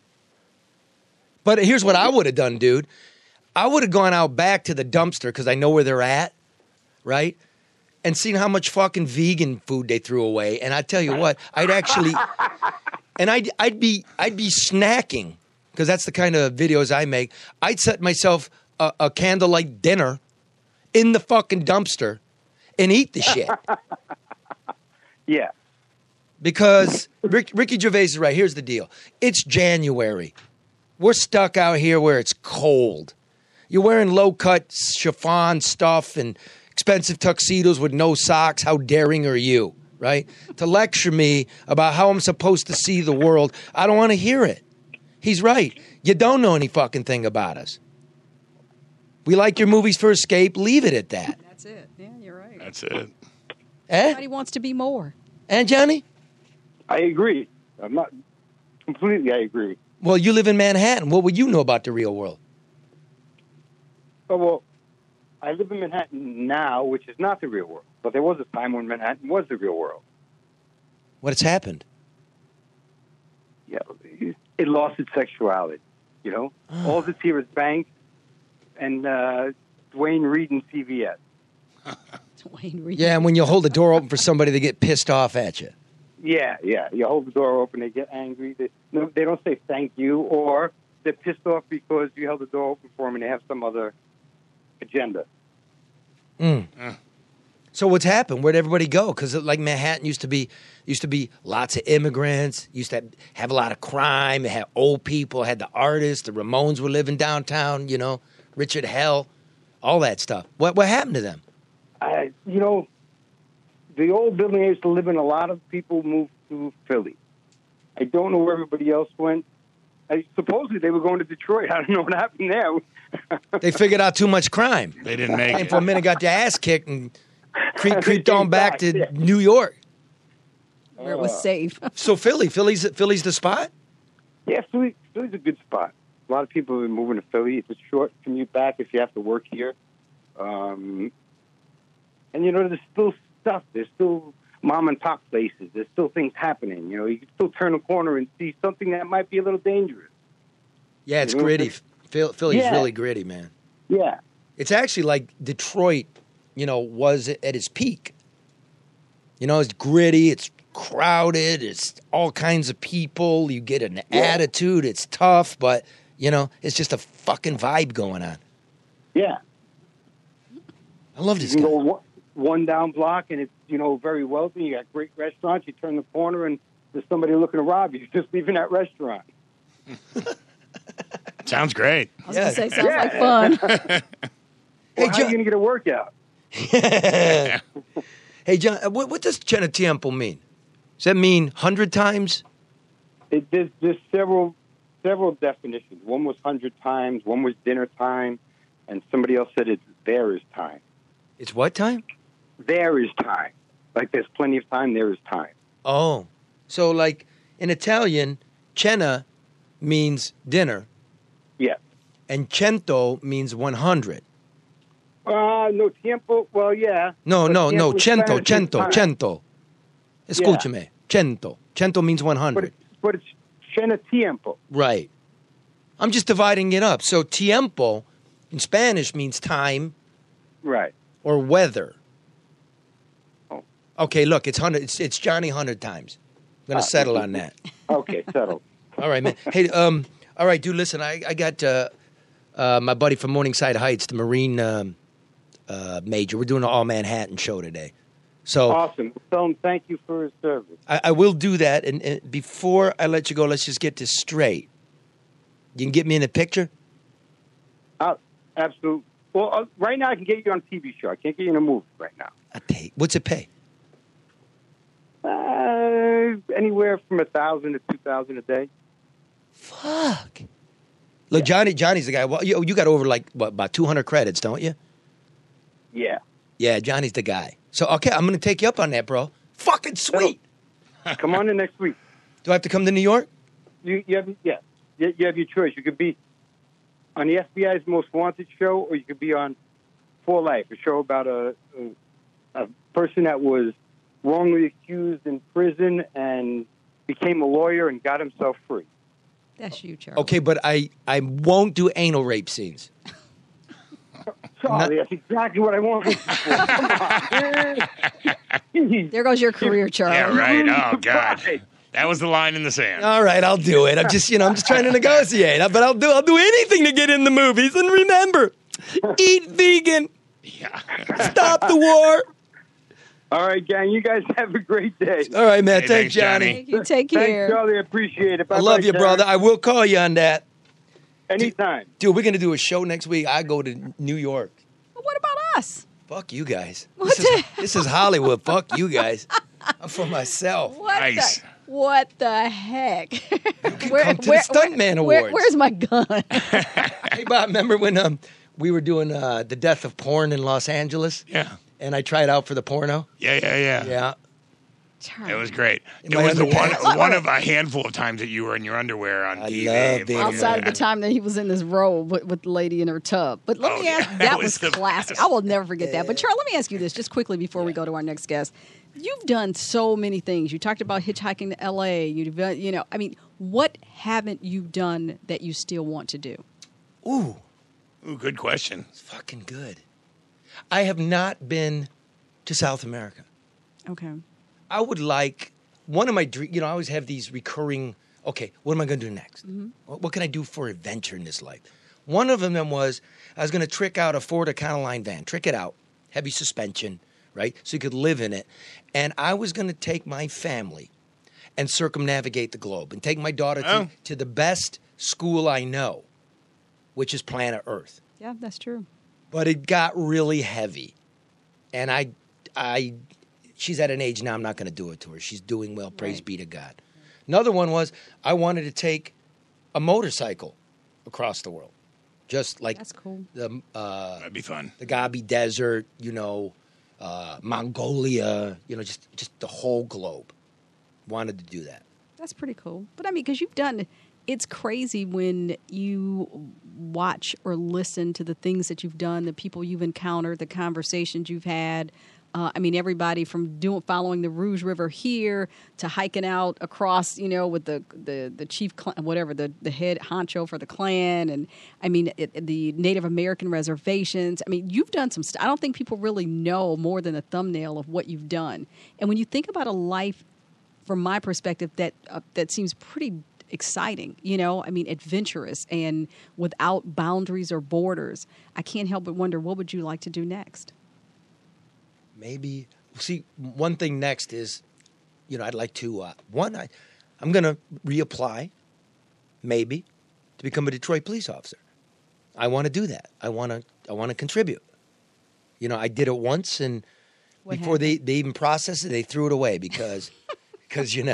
But here's what I would have done, dude. I would have gone out back to the dumpster because I know where they're at, right? And seen how much fucking vegan food they threw away. And I tell you what, I'd actually, and I'd be snacking because that's the kind of videos I make. I'd set myself a candlelight dinner in the fucking dumpster and eat the shit. Yeah. Because Ricky Gervais is right. Here's the deal. It's January. We're stuck out here where it's cold. You're wearing low-cut chiffon stuff and expensive tuxedos with no socks. How daring are you, right? To lecture me about how I'm supposed to see the world. I don't want to hear it. He's right. You don't know any fucking thing about us. We like your movies for escape. Leave it at that. That's it. Yeah, you're right. That's it. Everybody wants to be more. And Johnny? I agree. I'm not completely. I agree. Well, you live in Manhattan. What would you know about the real world? Oh, well, I live in Manhattan now, which is not the real world. But there was a time when Manhattan was the real world. What has happened? Yeah, it lost its sexuality. All that's here is banks and Dwayne Reed and CVS. Dwayne Reed. Yeah, and when you hold the door open for somebody, they get pissed off at you. Yeah. You hold the door open, they get angry. They don't say thank you, or they're pissed off because you held the door open for them and they have some other agenda. So what's happened? Where'd everybody go? Because like Manhattan used to be lots of immigrants. Used to have a lot of crime. It had old people. It had the artists. The Ramones were living downtown. Richard Hell, all that stuff. What happened to them? The old building I used to live in, a lot of people moved to Philly. I don't know where everybody else went. Supposedly they were going to Detroit. I don't know what happened there. They figured out too much crime. They didn't make And it. for a minute, got their ass kicked and creeped on back to New York. Where it was safe. So Philly's the spot? Yeah, Philly's a good spot. A lot of people have been moving to Philly. It's a short commute back if you have to work here. And, there's still stuff. There's still mom and pop places. There's still things happening. You can still turn a corner and see something that might be a little dangerous. Yeah, it's gritty. Philly's really gritty, man. Yeah. It's actually like Detroit, was at its peak. It's gritty, it's crowded, it's all kinds of people. You get an attitude, it's tough, but, it's just a fucking vibe going on. Yeah. I love this You guy. can go one down block and it's, very wealthy. You got great restaurants. You turn the corner and there's somebody looking to rob you. Just leaving that restaurant. Sounds great. I was going to say, sounds like fun. Well, how are you going to get a workout? Hey, John, what does Tenetiempo mean? Does that mean 100 times? There's several definitions. One was 100 times. One was dinner time. and somebody else said it's there is time. It's what time? There is time. Like there's plenty of time, there is time. Oh. So, like, in Italian, cena means dinner, Yeah. and cento means 100. No tiempo. Well, yeah. No, But no, tiempo no, in cento, Spanish is cento, time. cento. Escúchame. Cento. Cento means 100. But it's cena tiempo. Right. I'm just dividing it up. So, tiempo in Spanish means time Right. or weather. Oh. Okay, look, it's 100. It's Johnny 100 times. I'm going to settle on that. Okay, settled. All right, man. Hey, all right, dude, listen, I got my buddy from Morningside Heights, the Marine major. We're doing an all-Manhattan show today. So Awesome. Tell him thank you for his service. I will do that. And before I let you go, let's just get this straight. You can get me in the picture? Absolutely. Well, right now I can get you on a TV show. I can't get you in a movie right now. What's it pay? Anywhere from 1,000 to 2,000 a day. Fuck. Look, Johnny's the guy. Well, you got over, like, what, about 200 credits, don't you? Yeah. Yeah, Johnny's the guy. So, okay, I'm going to take you up on that, bro. Fucking sweet. Come on in next week. Do I have to come to New York? You have your choice. You could be on the FBI's Most Wanted show, or you could be on For Life, a show about a person that was wrongly accused in prison and became a lawyer and got himself free. That's you, Charlie. Okay, but I won't do anal rape scenes. Charlie, that's exactly what I wanted. Come on. There goes your career, Charlie. Yeah, right. Oh, God. Surprise. That was the line in the sand. All right, I'll do it. I'm just trying to negotiate. But I'll do anything to get in the movies. And remember, eat vegan. Yeah. Stop the war. All right, gang. You guys have a great day. All right, man. Hey, thanks, thanks, Johnny. Johnny. Thank you. Take Thanks, care. Charlie. I appreciate it. I Bye-bye, love you, Jared. brother. I will call you on that. Anytime. Dude, we're going to do a show next week. I go to New York. Well, what about us? Fuck you guys. What This is Hollywood. Fuck you guys. I'm for myself. What Nice. What the heck? Come to the Stuntman Awards. Where's my gun? Hey, Bob, remember when we were doing the death of porn in Los Angeles? Yeah. And I tried out for the porno? Yeah. Yeah. It was great. In It my was the underpants. one of a handful of times that you were in your underwear on I TV. love being Outside of the time that he was in this robe with the lady in her tub. But let Oh, me yeah. ask, That that was was the classic. best. I will never forget that. But Charlie, let me ask you this just quickly before we go to our next guest. You've done so many things. You talked about hitchhiking to L.A. What haven't you done that you still want to do? Ooh, Ooh, good question. it's fucking good. I have not been to South America. Okay. I would like, one of my dreams, I always have these recurring, okay, what am I going to do next? What can I do for adventure in this life? One of them was I was going to trick out a Ford Econoline van, trick it out, heavy suspension, right? So you could live in it. And I was going to take my family and circumnavigate the globe and take my daughter to the best school I know, which is planet Earth. Yeah, that's true. But it got really heavy. And she's at an age now I'm not going to do it to her. She's doing well, praise Right. be to God. Another one was I wanted to take a motorcycle across the world. Just like That's cool. That'd be fun. the Gobi Desert, Mongolia, just the whole globe. Wanted to do that. That's pretty cool. But because it's crazy when you watch or listen to the things that you've done, the people you've encountered, the conversations you've had. Everybody from following the Rouge River here to hiking out across, with the chief, the head honcho for the clan, and the Native American reservations. You've done some stuff. I don't think people really know more than a thumbnail of what you've done. And when you think about a life, from my perspective, that seems pretty exciting, adventurous and without boundaries or borders. I can't help but wonder, what would you like to do next? Maybe, see, one thing next is, I'd like to, I'm going to reapply, maybe, to become a Detroit police officer. I want to do that. I want to contribute. I did it once, and What before they even processed it, they threw it away because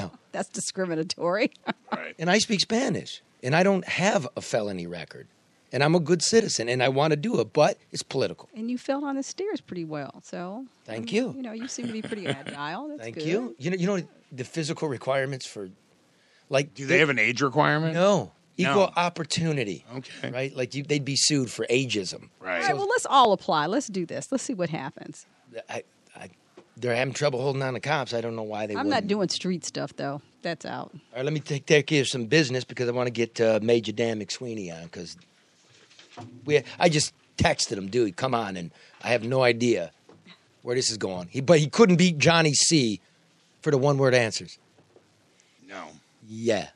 That's discriminatory. Right. and I speak Spanish, and I don't have a felony record. and I'm a good citizen, and I want to do it, but it's political. And you fell on the stairs pretty well. So Thank you. You know, you seem to be pretty agile. That's Thank good. you. You know the physical requirements for, like, Do they have an age requirement? no equal No. opportunity. Okay. Right, like they'd be sued for ageism. Right. All right, well, let's all apply. Let's do this. Let's see what happens. They're having trouble holding on to cops. I don't know why they. I'm not doing street stuff, though. That's out. All right, let me take care of some business because I want to get Major Dan McSweeney on because I just texted him, dude, come on, and I have no idea where this is going. But he couldn't beat Johnny C for the one-word answers. No. Yeah.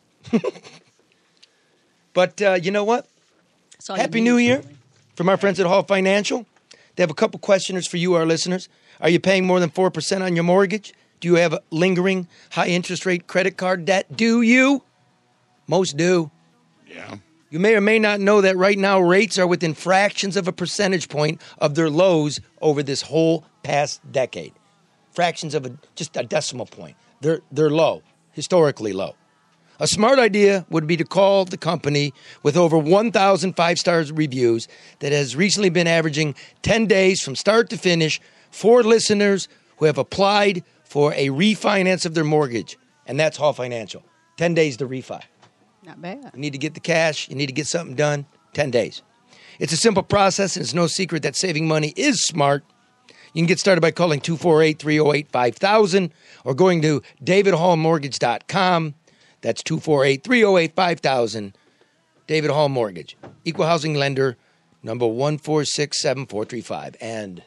But you know what? That's all you Happy need, New Year really. from our friends at Hall Financial. They have a couple questioners for you, our listeners. Are you paying more than 4% on your mortgage? Do you have a lingering high interest rate credit card debt? Do you? Most do. Yeah. You may or may not know that right now rates are within fractions of a percentage point of their lows over this whole past decade. Fractions of just a decimal point. They're low, historically low. A smart idea would be to call the company with over 1,000 five-star reviews that has recently been averaging 10 days from start to finish for listeners who have applied for a refinance of their mortgage. And that's Hall Financial. 10 days to refi. Not bad. You need to get the cash. You need to get something done. 10 days. It's a simple process, and it's no secret that saving money is smart. You can get started by calling 248-308-5000 or going to davidhallmortgage.com. That's 248-308-5000. David Hall Mortgage. Equal housing lender, number 1467435. And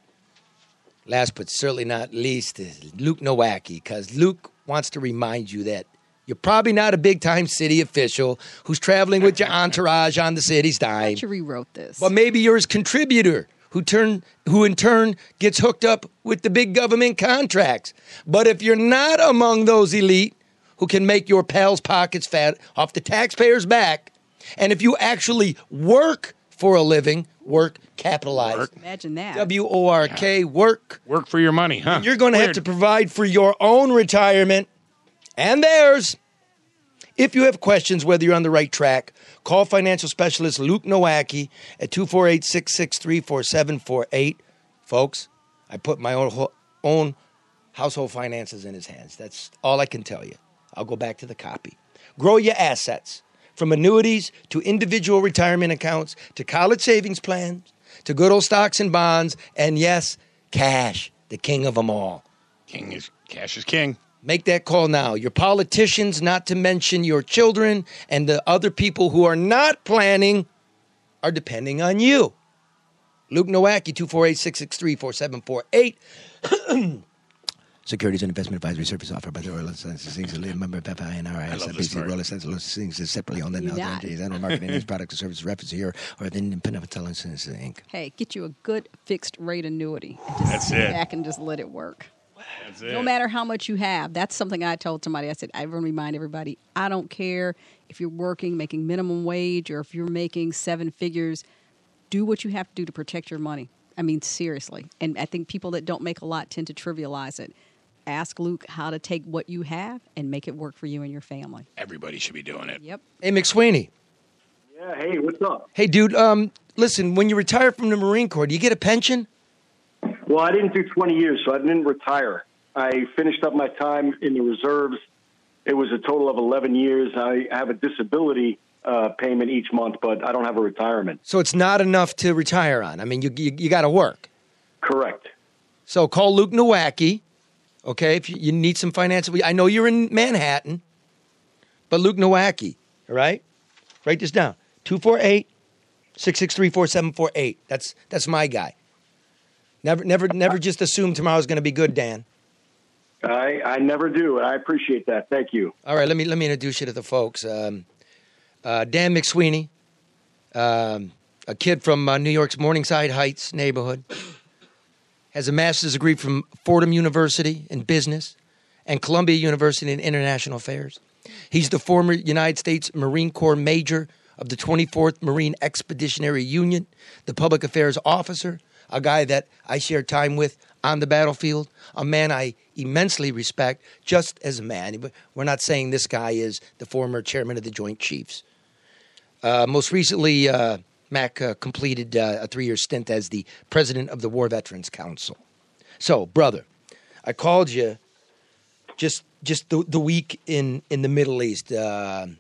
last but certainly not least is Luke Nowacki, because Luke wants to remind you that you're probably not a big-time city official who's traveling with your entourage on the city's dime. You rewrote this. But maybe you're his contributor who in turn gets hooked up with the big government contracts. But if you're not among those elite who can make your pals' pockets fat off the taxpayers' back, and if you actually work for a living, work capitalized. Imagine that. W-O-R-K, work. Work for your money, huh? You're going to have Weird. to provide for your own retirement and theirs. If you have questions whether you're on the right track, call financial specialist Luke Nowacki at 248-663-4748. Folks, I put my own household finances in his hands. That's all I can tell you. I'll go back to the copy. Grow your assets from annuities to individual retirement accounts to college savings plans to good old stocks and bonds, and yes, cash, the king of them all. Cash is king. Make that call now. Your politicians, not to mention your children and the other people who are not planning, are depending on you. Luke Nowacki, 248-663-4748. Securities and investment advisory service offered by the Royal Licensing member of FINRI. Royal Licensing separately owned and entities and marketing these products and services referenced here or the Independent Licensing Inc. Hey, get you a good fixed rate annuity. Just That's sit it. back and just let it work. That's it. No matter how much you have. That's something I told somebody. I said, I want to remind everybody, I don't care if you're working, making minimum wage, or if you're making seven figures. Do what you have to do to protect your money. I mean, seriously. And I think people that don't make a lot tend to trivialize it. Ask Luke how to take what you have and make it work for you and your family. Everybody should be doing it. Yep. Hey, McSweeney. Yeah, hey, what's up? Hey, dude, listen, when you retire from the Marine Corps, do you get a pension? Well, I didn't do 20 years, so I didn't retire. I finished up my time in the reserves. It was a total of 11 years. I have a disability payment each month, but I don't have a retirement. So it's not enough to retire on. I mean, you got to work. Correct. So call Luke Nowacki, okay, if you need some financial. I know you're in Manhattan, but Luke Nowacki, all right? Write this down, 248-663-4748. That's my guy. Never just assume tomorrow's going to be good, Dan. I never do, and I appreciate that. Thank you. All right, let me introduce you to the folks. Dan McSweeney, a kid from New York's Morningside Heights neighborhood, has a master's degree from Fordham University in business and Columbia University in international affairs. He's the former United States Marine Corps major of the 24th Marine Expeditionary Union, the public affairs officer, a guy that I shared time with on the battlefield, a man I immensely respect just as a man. We're not saying this guy is the former chairman of the Joint Chiefs. Most recently Mac completed a 3-year stint as the president of the War Veterans Council. So, brother, I called you just the week in the Middle East. General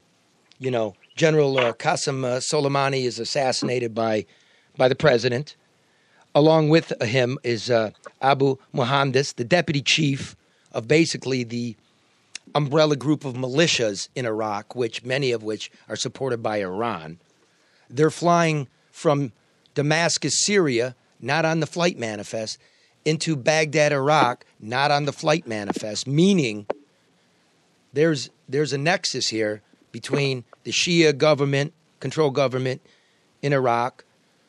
Qasem Soleimani is assassinated by the president. Along with him is Abu Muhandis, the deputy chief of basically the umbrella group of militias in Iraq, many of which are supported by Iran. They're flying from Damascus, Syria, not on the flight manifest, into Baghdad, Iraq, not on the flight manifest, meaning there's a nexus here between the Shia government, control government in Iraq,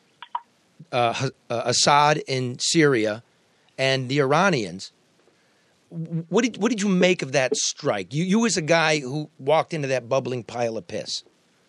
Assad in Syria, and the Iranians. What did you make of that strike? You as a guy who walked into that bubbling pile of piss.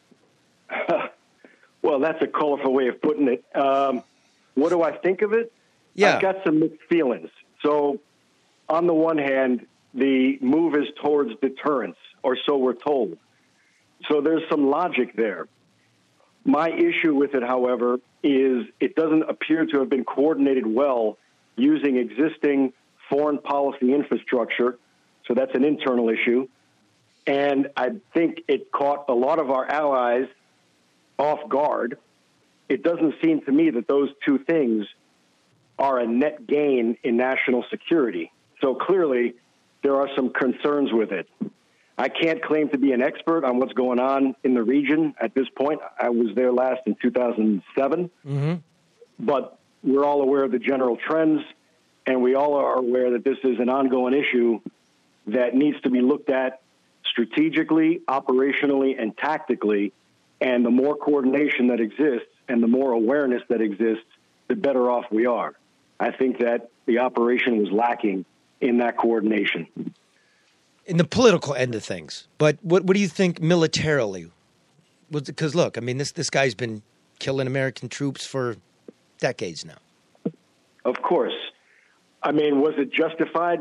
Well, that's a colorful way of putting it. What do I think of it? Yeah. I've got some mixed feelings. So, on the one hand, the move is towards deterrence, or so we're told. So there's some logic there. My issue with it, however, is it doesn't appear to have been coordinated well using existing foreign policy infrastructure. So that's an internal issue. And I think it caught a lot of our allies off guard. It doesn't seem to me that those two things are a net gain in national security. So clearly, there are some concerns with it. I can't claim to be an expert on what's going on in the region at this point. I was there last in 2007. Mm-hmm. But we're all aware of the general trends, and we all are aware that this is an ongoing issue that needs to be looked at strategically, operationally, and tactically. And the more coordination that exists and the more awareness that exists, the better off we are. I think that the operation was lacking in that coordination. In the political end of things. But what do you think militarily? Because, look, I mean, this guy's been killing American troops for decades now. Of course. I mean, was it justified?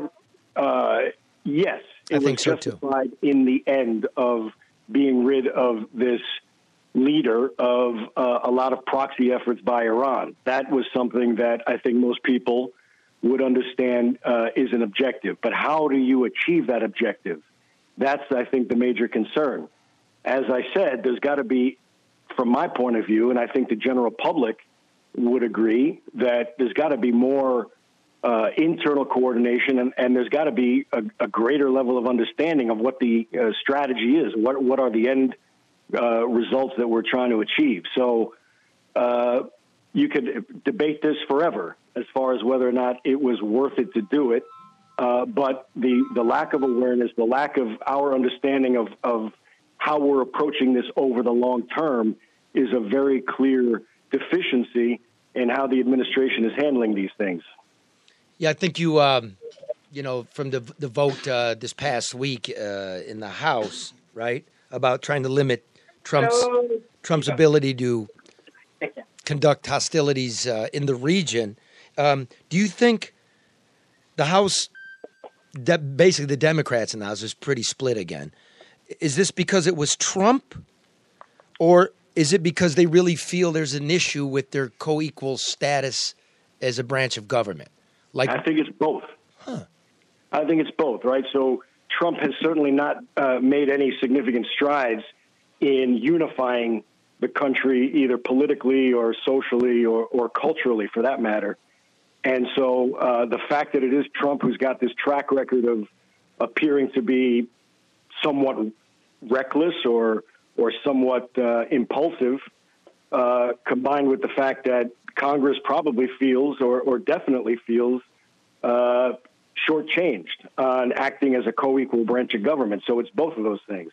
Yes. I think so, too. It was justified in the end of being rid of this leader of a lot of proxy efforts by Iran. That was something that I think most people would understand is an objective. But how do you achieve that objective? That's, I think, the major concern. As I said, there's got to be, from my point of view, and I think the general public would agree, that there's got to be more internal coordination, and there's got to be a greater level of understanding of what the strategy is. What are the end results that we're trying to achieve? So you could debate this forever as far as whether or not it was worth it to do it. But the lack of awareness, the lack of our understanding of how we're approaching this over the long term is a very clear deficiency in how the administration is handling these things. Yeah, I think you from the vote this past week in the House, right, about trying to limit Trump's ability to conduct hostilities in the region. Do you think the House, basically the Democrats in the House, is pretty split again? Is this because it was Trump, or is it because they really feel there's an issue with their co-equal status as a branch of government? I think it's both. Huh. I think it's both, right? So Trump has certainly not made any significant strides in unifying the country, either politically or socially or culturally, for that matter. And so the fact that it is Trump who's got this track record of appearing to be somewhat reckless or somewhat impulsive, combined with the fact that Congress probably feels or definitely feels shortchanged on acting as a co-equal branch of government. So it's both of those things.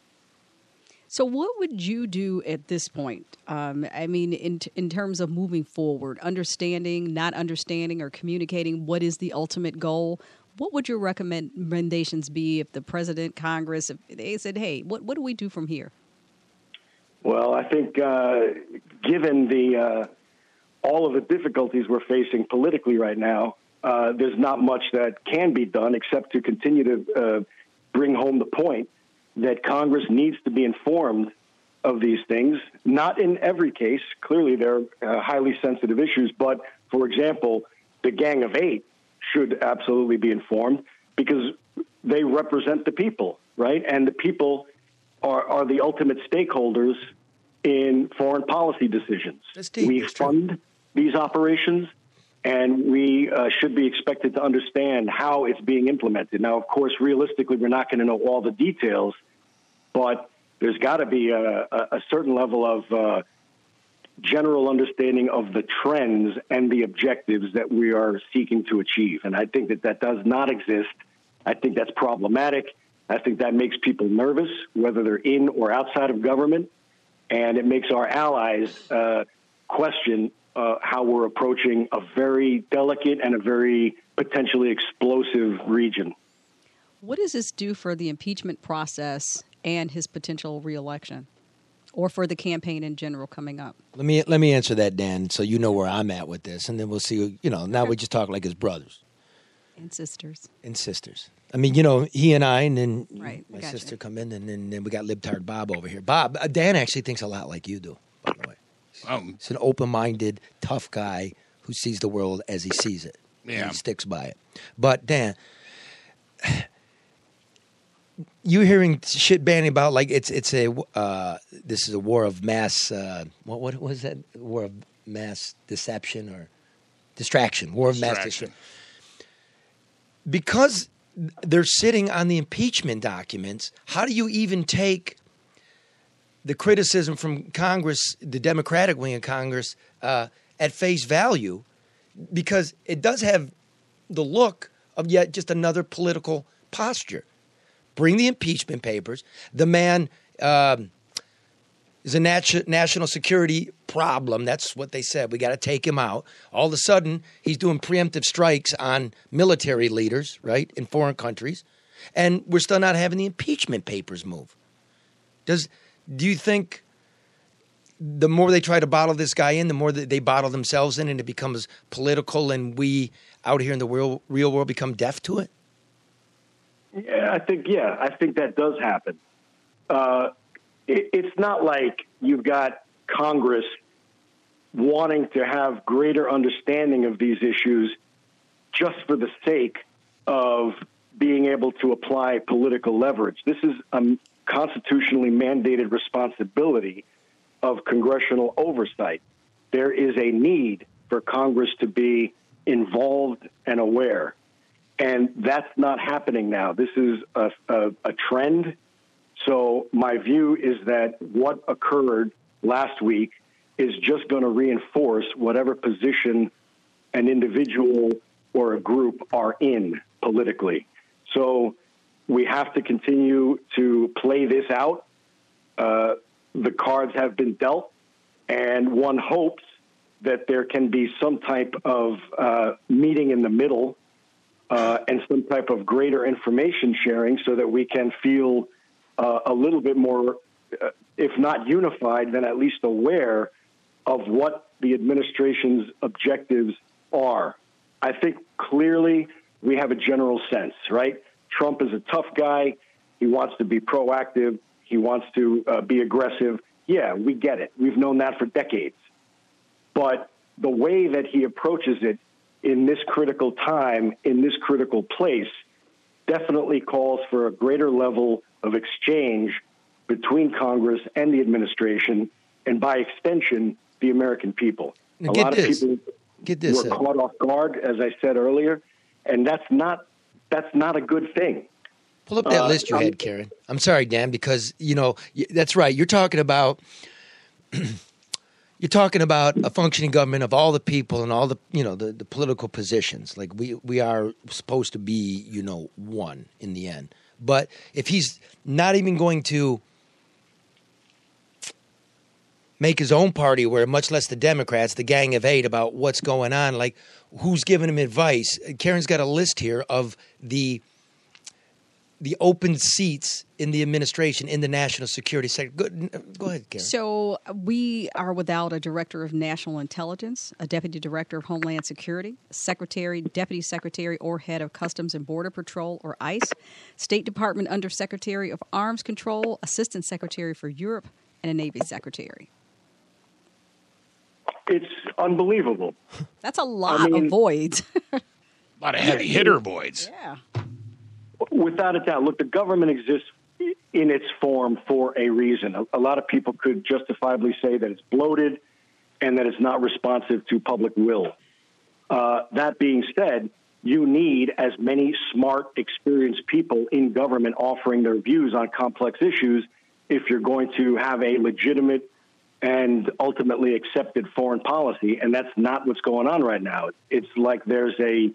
So what would you do at this point? I mean, in terms of moving forward, understanding, not understanding, or communicating what is the ultimate goal? What would your recommendations be if the president, Congress, if they said, hey, what do we do from here? Well, I think given all of the difficulties we're facing politically right now, there's not much that can be done except to continue to bring home the point that Congress needs to be informed of these things. Not in every case. Clearly, they're highly sensitive issues. But, for example, the Gang of Eight should absolutely be informed because they represent the people, right? And the people are the ultimate stakeholders in foreign policy decisions. We fund these operations, and we should be expected to understand how it's being implemented. Now, of course, realistically, we're not going to know all the details, but there's got to be a certain level of general understanding of the trends and the objectives that we are seeking to achieve. And I think that does not exist. I think that's problematic. I think that makes people nervous, whether they're in or outside of government. And it makes our allies question how we're approaching a very delicate and a very potentially explosive region. What does this do for the impeachment process and his potential reelection, or for the campaign in general coming up? Let me answer that, Dan, so you know where I'm at with this, and then we'll see. Now we just talk like his brothers and sisters. I mean, he and I, and then right. my sister come in, and then we got Libtard Bob over here. Bob, Dan actually thinks a lot like you do, by the way. He's an open-minded, tough guy who sees the world as he sees it. Yeah. And he sticks by it. But, Dan, you hearing shit banning about like this is a war of mass what was that, war of mass deception or distraction, war of mass distraction, because they're sitting on the impeachment documents. How do you even take the criticism from Congress, the Democratic wing of Congress, at face value? Because it does have the look of yet just another political posture. Bring the impeachment papers. The man is a national security problem. That's what they said. We got to take him out. All of a sudden, he's doing preemptive strikes on military leaders, right, in foreign countries. And we're still not having the impeachment papers move. Do you think the more they try to bottle this guy in, the more that they bottle themselves in and it becomes political and we out here in the real world become deaf to it? I think that does happen. It's not like you've got Congress wanting to have greater understanding of these issues just for the sake of being able to apply political leverage. This is a constitutionally mandated responsibility of congressional oversight. There is a need for Congress to be involved and aware. And that's not happening now. This is a trend. So my view is that what occurred last week is just going to reinforce whatever position an individual or a group are in politically. So we have to continue to play this out. The cards have been dealt, and one hopes that there can be some type of meeting in the middle and some type of greater information sharing so that we can feel a little bit more, if not unified, then at least aware of what the administration's objectives are. I think clearly we have a general sense, right? Trump is a tough guy. He wants to be proactive. He wants to be aggressive. Yeah, we get it. We've known that for decades. But the way that he approaches it in this critical time, in this critical place, definitely calls for a greater level of exchange between Congress and the administration, and by extension, the American people. Now, a lot of people were caught off guard, as I said earlier, and that's not a good thing. Pull up that list you had, Karen. I'm sorry, Dan, because, that's right. You're talking about a functioning government of all the people and all the, the political positions. Like we are supposed to be, one in the end. But if he's not even going to make his own party aware, much less the Democrats, the Gang of Eight, about what's going on, like who's giving him advice? Karen's got a list here of the open seats in the administration, in the national security sector. Go ahead, Karen. So we are without a director of national intelligence, a deputy director of Homeland Security, secretary, deputy secretary, or head of Customs and Border Patrol, or ICE, State Department undersecretary of Arms Control, assistant secretary for Europe, and a Navy secretary. It's unbelievable. That's a lot of voids. A lot of heavy hitter voids. Yeah. Without a doubt. Look, the government exists in its form for a reason. A lot of people could justifiably say that it's bloated and that it's not responsive to public will. That being said, you need as many smart, experienced people in government offering their views on complex issues if you're going to have a legitimate and ultimately accepted foreign policy, and that's not what's going on right now. It's like there's a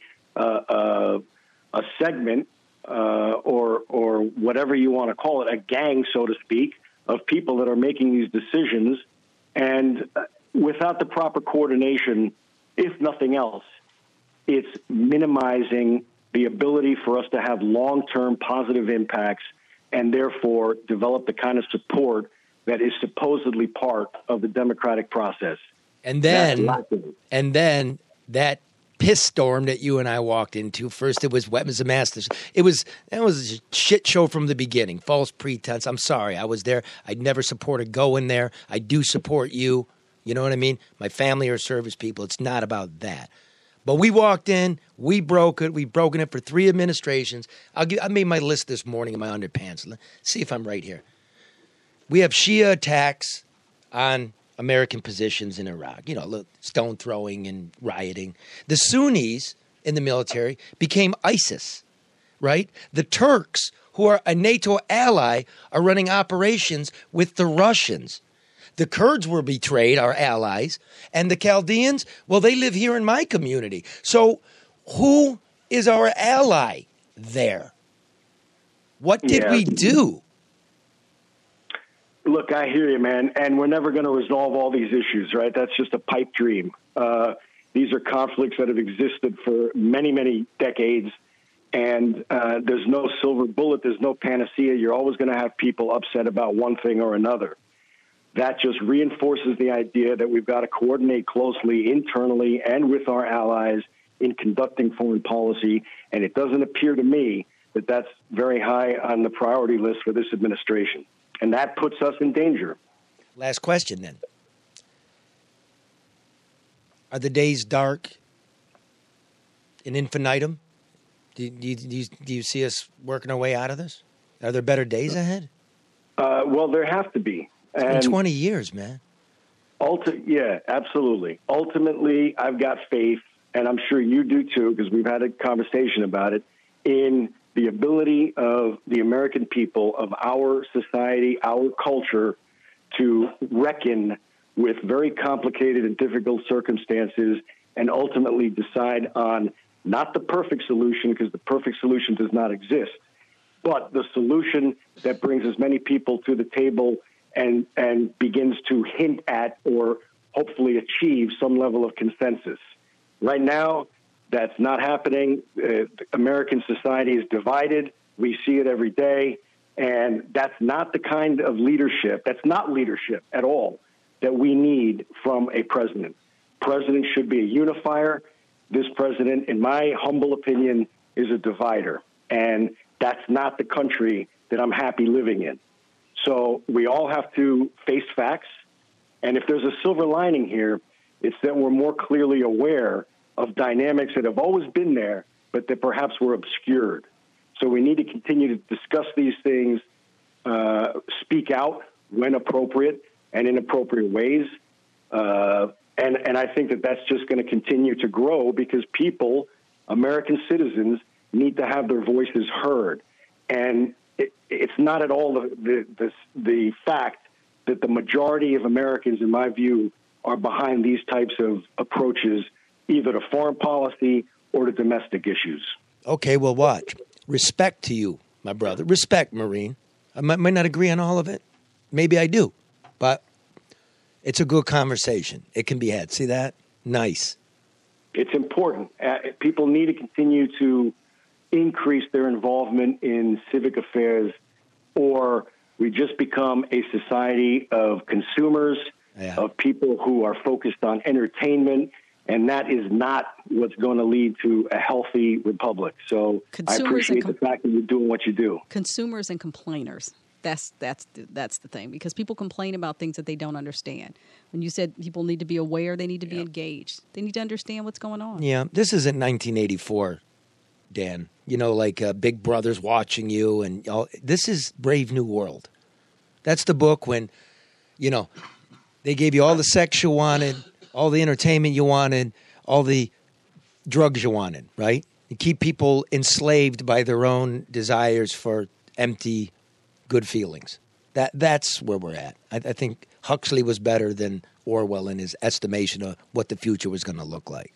segment or whatever you want to call it, a gang, so to speak, of people that are making these decisions, and without the proper coordination, if nothing else, it's minimizing the ability for us to have long-term positive impacts and therefore develop the kind of support that is supposedly part of the democratic process. And then that piss storm that you and I walked into, first it was weapons of mass. That was a shit show from the beginning, false pretense. I'm sorry, I was there. I'd never supported going there. I do support you. You know what I mean? My family are service people. It's not about that. But we walked in, we broke it. We've broken it for 3 administrations. I made my list this morning in my underpants. Let's see if I'm right here. We have Shia attacks on American positions in Iraq, stone throwing and rioting. The Sunnis in the military became ISIS, right? The Turks, who are a NATO ally, are running operations with the Russians. The Kurds were betrayed, our allies, and the Chaldeans, well, they live here in my community. So who is our ally there? What did we do? Look, I hear you, man, and we're never going to resolve all these issues, right? That's just a pipe dream. These are conflicts that have existed for many, many decades, and there's no silver bullet. There's no panacea. You're always going to have people upset about one thing or another. That just reinforces the idea that we've got to coordinate closely internally and with our allies in conducting foreign policy, and it doesn't appear to me that that's very high on the priority list for this administration. And that puts us in danger. Last question, then. Are the days dark in infinitum? Do you see us working our way out of this? Are there better days ahead? Well, there have to be. It's been 20 years, man. Yeah, absolutely. Ultimately, I've got faith, and I'm sure you do too, because we've had a conversation about it, in the ability of the American people, of our society, our culture, to reckon with very complicated and difficult circumstances and ultimately decide on not the perfect solution, because the perfect solution does not exist, but the solution that brings as many people to the table and begins to hint at or hopefully achieve some level of consensus. Right now, that's not happening. American society is divided. We see it every day. And that's not the kind of leadership, that's not leadership at all, that we need from a president. President should be a unifier. This president, in my humble opinion, is a divider. And that's not the country that I'm happy living in. So we all have to face facts. And if there's a silver lining here, it's that we're more clearly aware of dynamics that have always been there, but that perhaps were obscured. So we need to continue to discuss these things, speak out when appropriate and in appropriate ways. And I think that that's just going to continue to grow because people, American citizens, need to have their voices heard. And it's not at all the fact that the majority of Americans, in my view, are behind these types of approaches, either to foreign policy or to domestic issues. Okay, well, watch. Respect to you, my brother. Respect, Marine. I might not agree on all of it. Maybe I do. But it's a good conversation. It can be had. See that? Nice. It's important. People need to continue to increase their involvement in civic affairs, or we just become a society of consumers, of people who are focused on entertainment, and that is not what's going to lead to a healthy republic. So I appreciate the fact that you're doing what you do. Consumers and complainers. That's the thing, because people complain about things that they don't understand. When you said people need to be aware, they need to be engaged. They need to understand what's going on. Yeah, this isn't 1984, Dan. You know, like Big Brother's watching you, and all. This is Brave New World. That's the book when, you know, they gave you all the sex you wanted, all the entertainment you wanted, all the drugs you wanted, right? You keep people enslaved by their own desires for empty, good feelings. That's where we're at. I think Huxley was better than Orwell in his estimation of what the future was going to look like.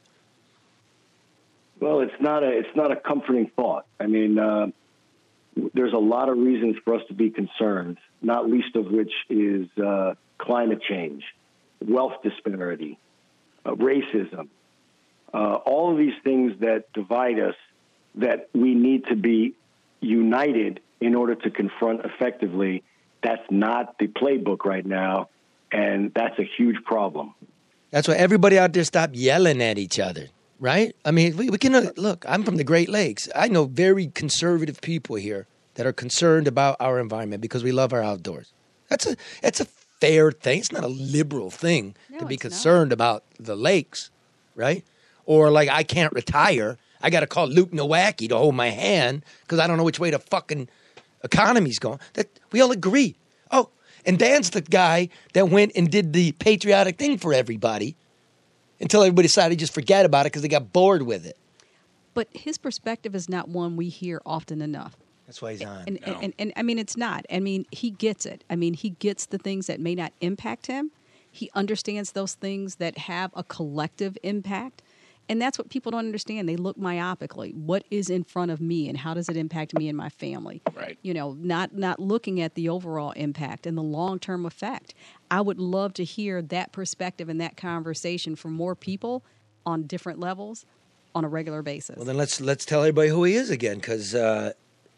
Well, it's not a comforting thought. I mean, there's a lot of reasons for us to be concerned, not least of which is climate change, wealth disparity, racism, all of these things that divide us, that we need to be united in order to confront effectively. That's not the playbook right now, and that's a huge problem. That's why everybody out there stop yelling at each other, right? I mean, we can look, I'm from the Great Lakes. I know very conservative people here that are concerned about our environment because we love our outdoors. That's a fair thing. It's not a liberal thing to be concerned about the lakes, right? Or like, I can't retire. I got to call Luke Nowacki to hold my hand because I don't know which way the fucking economy's going. That we all agree. Oh, and Dan's the guy that went and did the patriotic thing for everybody until everybody decided to just forget about it because they got bored with it. But his perspective is not one we hear often enough. That's why he's on. And I mean, it's not. I mean, he gets it. I mean, he gets the things that may not impact him. He understands those things that have a collective impact. And that's what people don't understand. They look myopically. What is in front of me and how does it impact me and my family? Right. You know, not looking at the overall impact and the long-term effect. I would love to hear that perspective and that conversation from more people on different levels on a regular basis. Well, then let's tell everybody who he is again, because if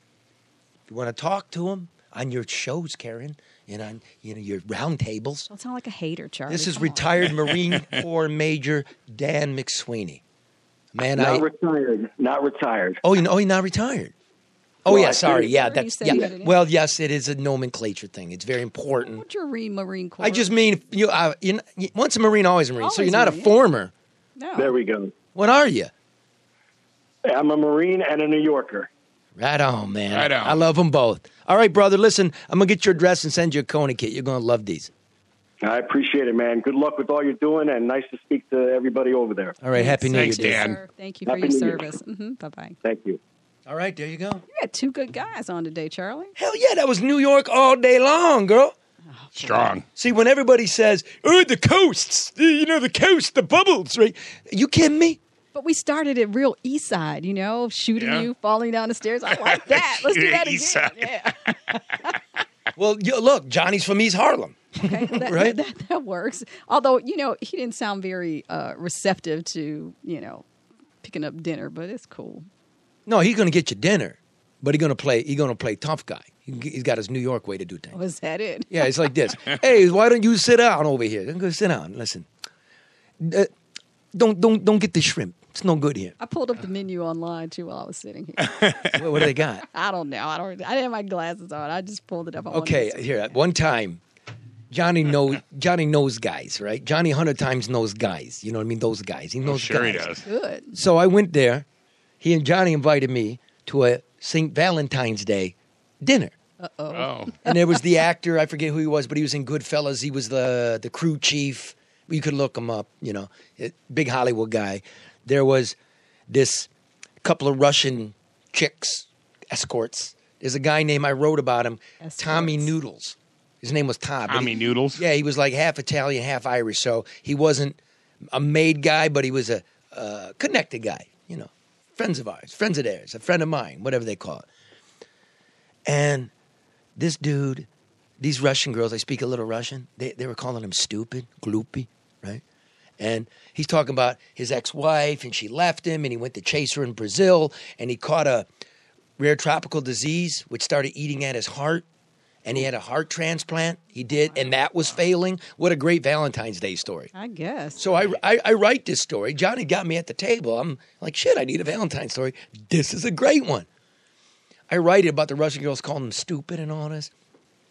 you want to talk to him on your shows, Karen, and on your roundtables. Don't sound like a hater, Charlie. This is Come on. retired Marine Corps Major Dan McSweeney. Man, Retired. Not retired. Oh, he's not retired. Oh, Well, yeah, I sorry. think- Yeah, You that's said yeah. you didn't. Well, yes, it is a nomenclature thing. It's very important. What's your Marine Corps? I just mean once a Marine, always a Marine. So Always you're not a Marine, yeah. former. No. There we go. What are you? I'm a Marine and a New Yorker. Right on, man. Right on. I love them both. All right, brother, listen, I'm going to get your address and send you a Coney kit. You're going to love these. I appreciate it, man. Good luck with all you're doing, and nice to speak to everybody over there. All right, Happy New Year, Thanks, dude. Dan. Sir. Thank you for Happy your New Year. service. Bye-bye. Thank you. All right, there you go. You had two good guys on today, Charlie. Hell yeah, that was New York all day long, girl. Strong. See, when everybody says, oh, the coasts, the coast, the bubbles, right? You kidding me? But we started at real East Side, shooting Yeah. you, falling down the stairs. I like that. Let's do that East again. Side. Yeah. Well, look, Johnny's from East Harlem. Okay, Right? that works. Although, he didn't sound very receptive to, picking up dinner, but it's cool. No, he's going to get you dinner, but he's going to play tough guy. He's got his New York way to do things. Was that it? Yeah, it's like this. Hey, why don't you sit down over here? Go sit down. Listen. Don't get the shrimp. It's no good here. I pulled up the menu online, too, while I was sitting here. What do they got? I don't know. I didn't have my glasses on. I just pulled it up. I wanted Okay, to see. here. One time, Johnny knows guys, right? Johnny 100 times knows guys. You know what I mean? Those guys. He knows Sure guys. he does. Good. So I went there. He and Johnny invited me to a St. Valentine's Day dinner. Oh. And there was the actor, I forget who he was, but he was in Goodfellas. He was the crew chief. You could look him up, big Hollywood guy. There was this couple of Russian chicks, escorts. There's a guy named, I wrote about him, Escorts. Tommy Noodles. His name was Todd. but Tommy Noodles? Yeah, he was like half Italian, half Irish. So he wasn't a made guy, but he was a connected guy, Friends of ours, friends of theirs, a friend of mine, whatever they call it. And this dude, these Russian girls, I speak a little Russian, they were calling him stupid, gloopy, right? And he's talking about his ex-wife, and she left him, and he went to chase her in Brazil, and he caught a rare tropical disease, which started eating at his heart, and he had a heart transplant. He did, and that was failing. What a great Valentine's Day story. I guess. So I write this story. Johnny got me at the table. I'm like, shit, I need a Valentine's story. This is a great one. I write it about the Russian girls calling him stupid and all this.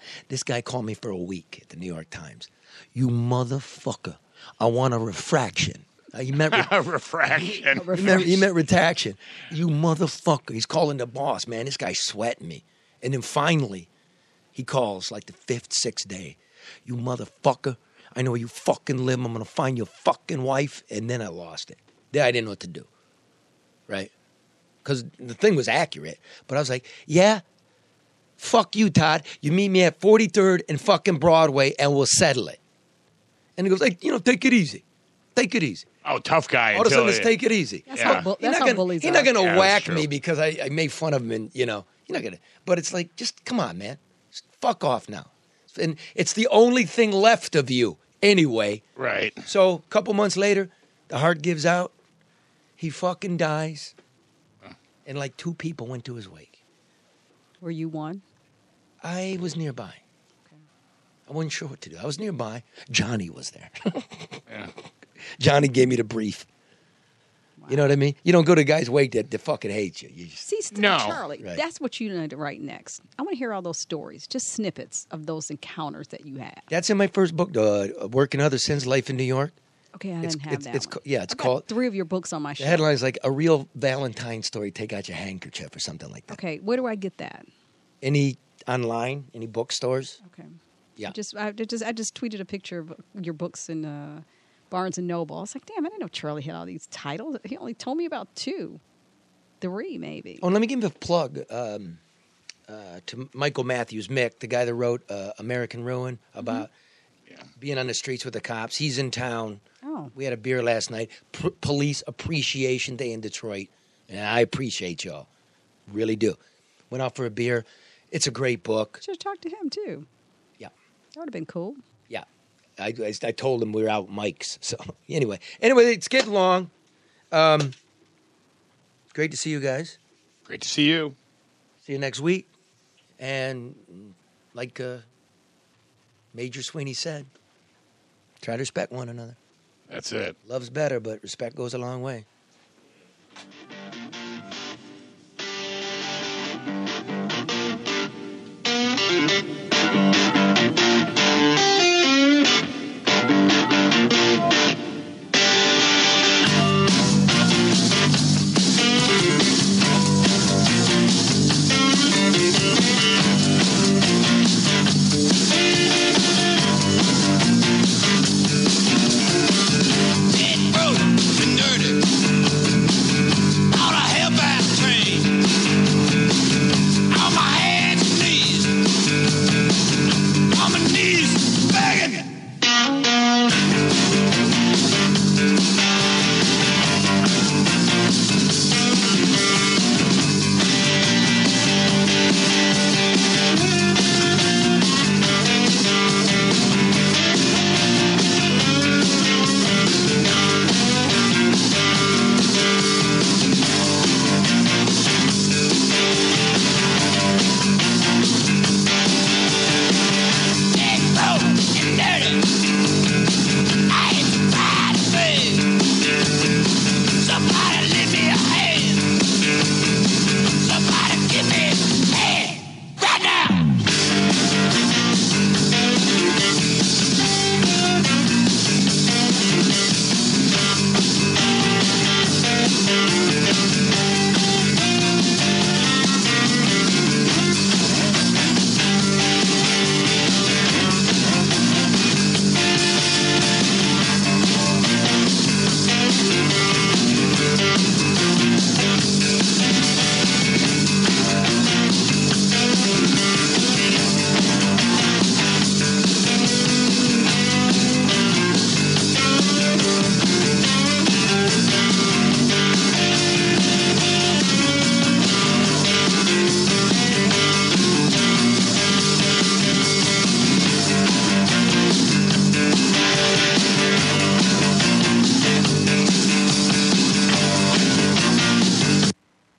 This guy called me for a week at the New York Times. You motherfucker. I want a refraction. He meant refraction. He meant retraction. You motherfucker. He's calling the boss, man. This guy's sweating me. And then finally, he calls like the 5th, 6th day. You motherfucker. I know where you fucking live. I'm going to find your fucking wife. And then I lost it. Then I didn't know what to do. Right? Because the thing was accurate. But I was like, yeah, fuck you, Todd. You meet me at 43rd and fucking Broadway and we'll settle it. And he goes, like, take it easy. Take it easy. Oh, tough guy. All of a sudden, it's take it easy. That's how bullies He's not going to whack true. me because I made fun of him. And, you're not going to. But it's like, just come on, man. Just fuck off now. And it's the only thing left of you anyway. Right. So a couple months later, the heart gives out. He fucking dies. And like 2 people went to his wake. Were you one? I was nearby. Okay. I wasn't sure what to do. I was nearby. Johnny was there. Yeah. Johnny gave me the brief. Wow. You know what I mean? You don't go to a guy's wake that fucking hates you. You just... See, No. Charlie, Right. that's what you need to write next. I want to hear all those stories, just snippets of those encounters that you had. That's in my first book, Work and Other Sins, Life in New York. Okay, I didn't have that one. Yeah, it's I've got called... 3 of your books on my The shelf. headline is like A Real Valentine Story, Take Out Your Handkerchief or something like that. Okay, where do I get that? Any online, any bookstores? Okay. Yeah. I just tweeted a picture of your books in Barnes and Noble. I was like, damn, I didn't know Charlie had all these titles. He only told me about 2, 3 maybe. Oh, let me give him a plug to Michael Matthews, Mick, the guy that wrote American Ruin about being on the streets with the cops. He's in town. Oh. We had a beer last night. Police Appreciation Day in Detroit. And I appreciate y'all. Really do. Went out for a beer. It's a great book. Should have talked to him too. Yeah. That would have been cool. Yeah. I told him we were out mics. So anyway, it's getting long. Great to see you guys. Great to see you. See you next week. And like Major Sweeney said, try to respect one another. That's it. Love's better, but respect goes a long way. Thank you.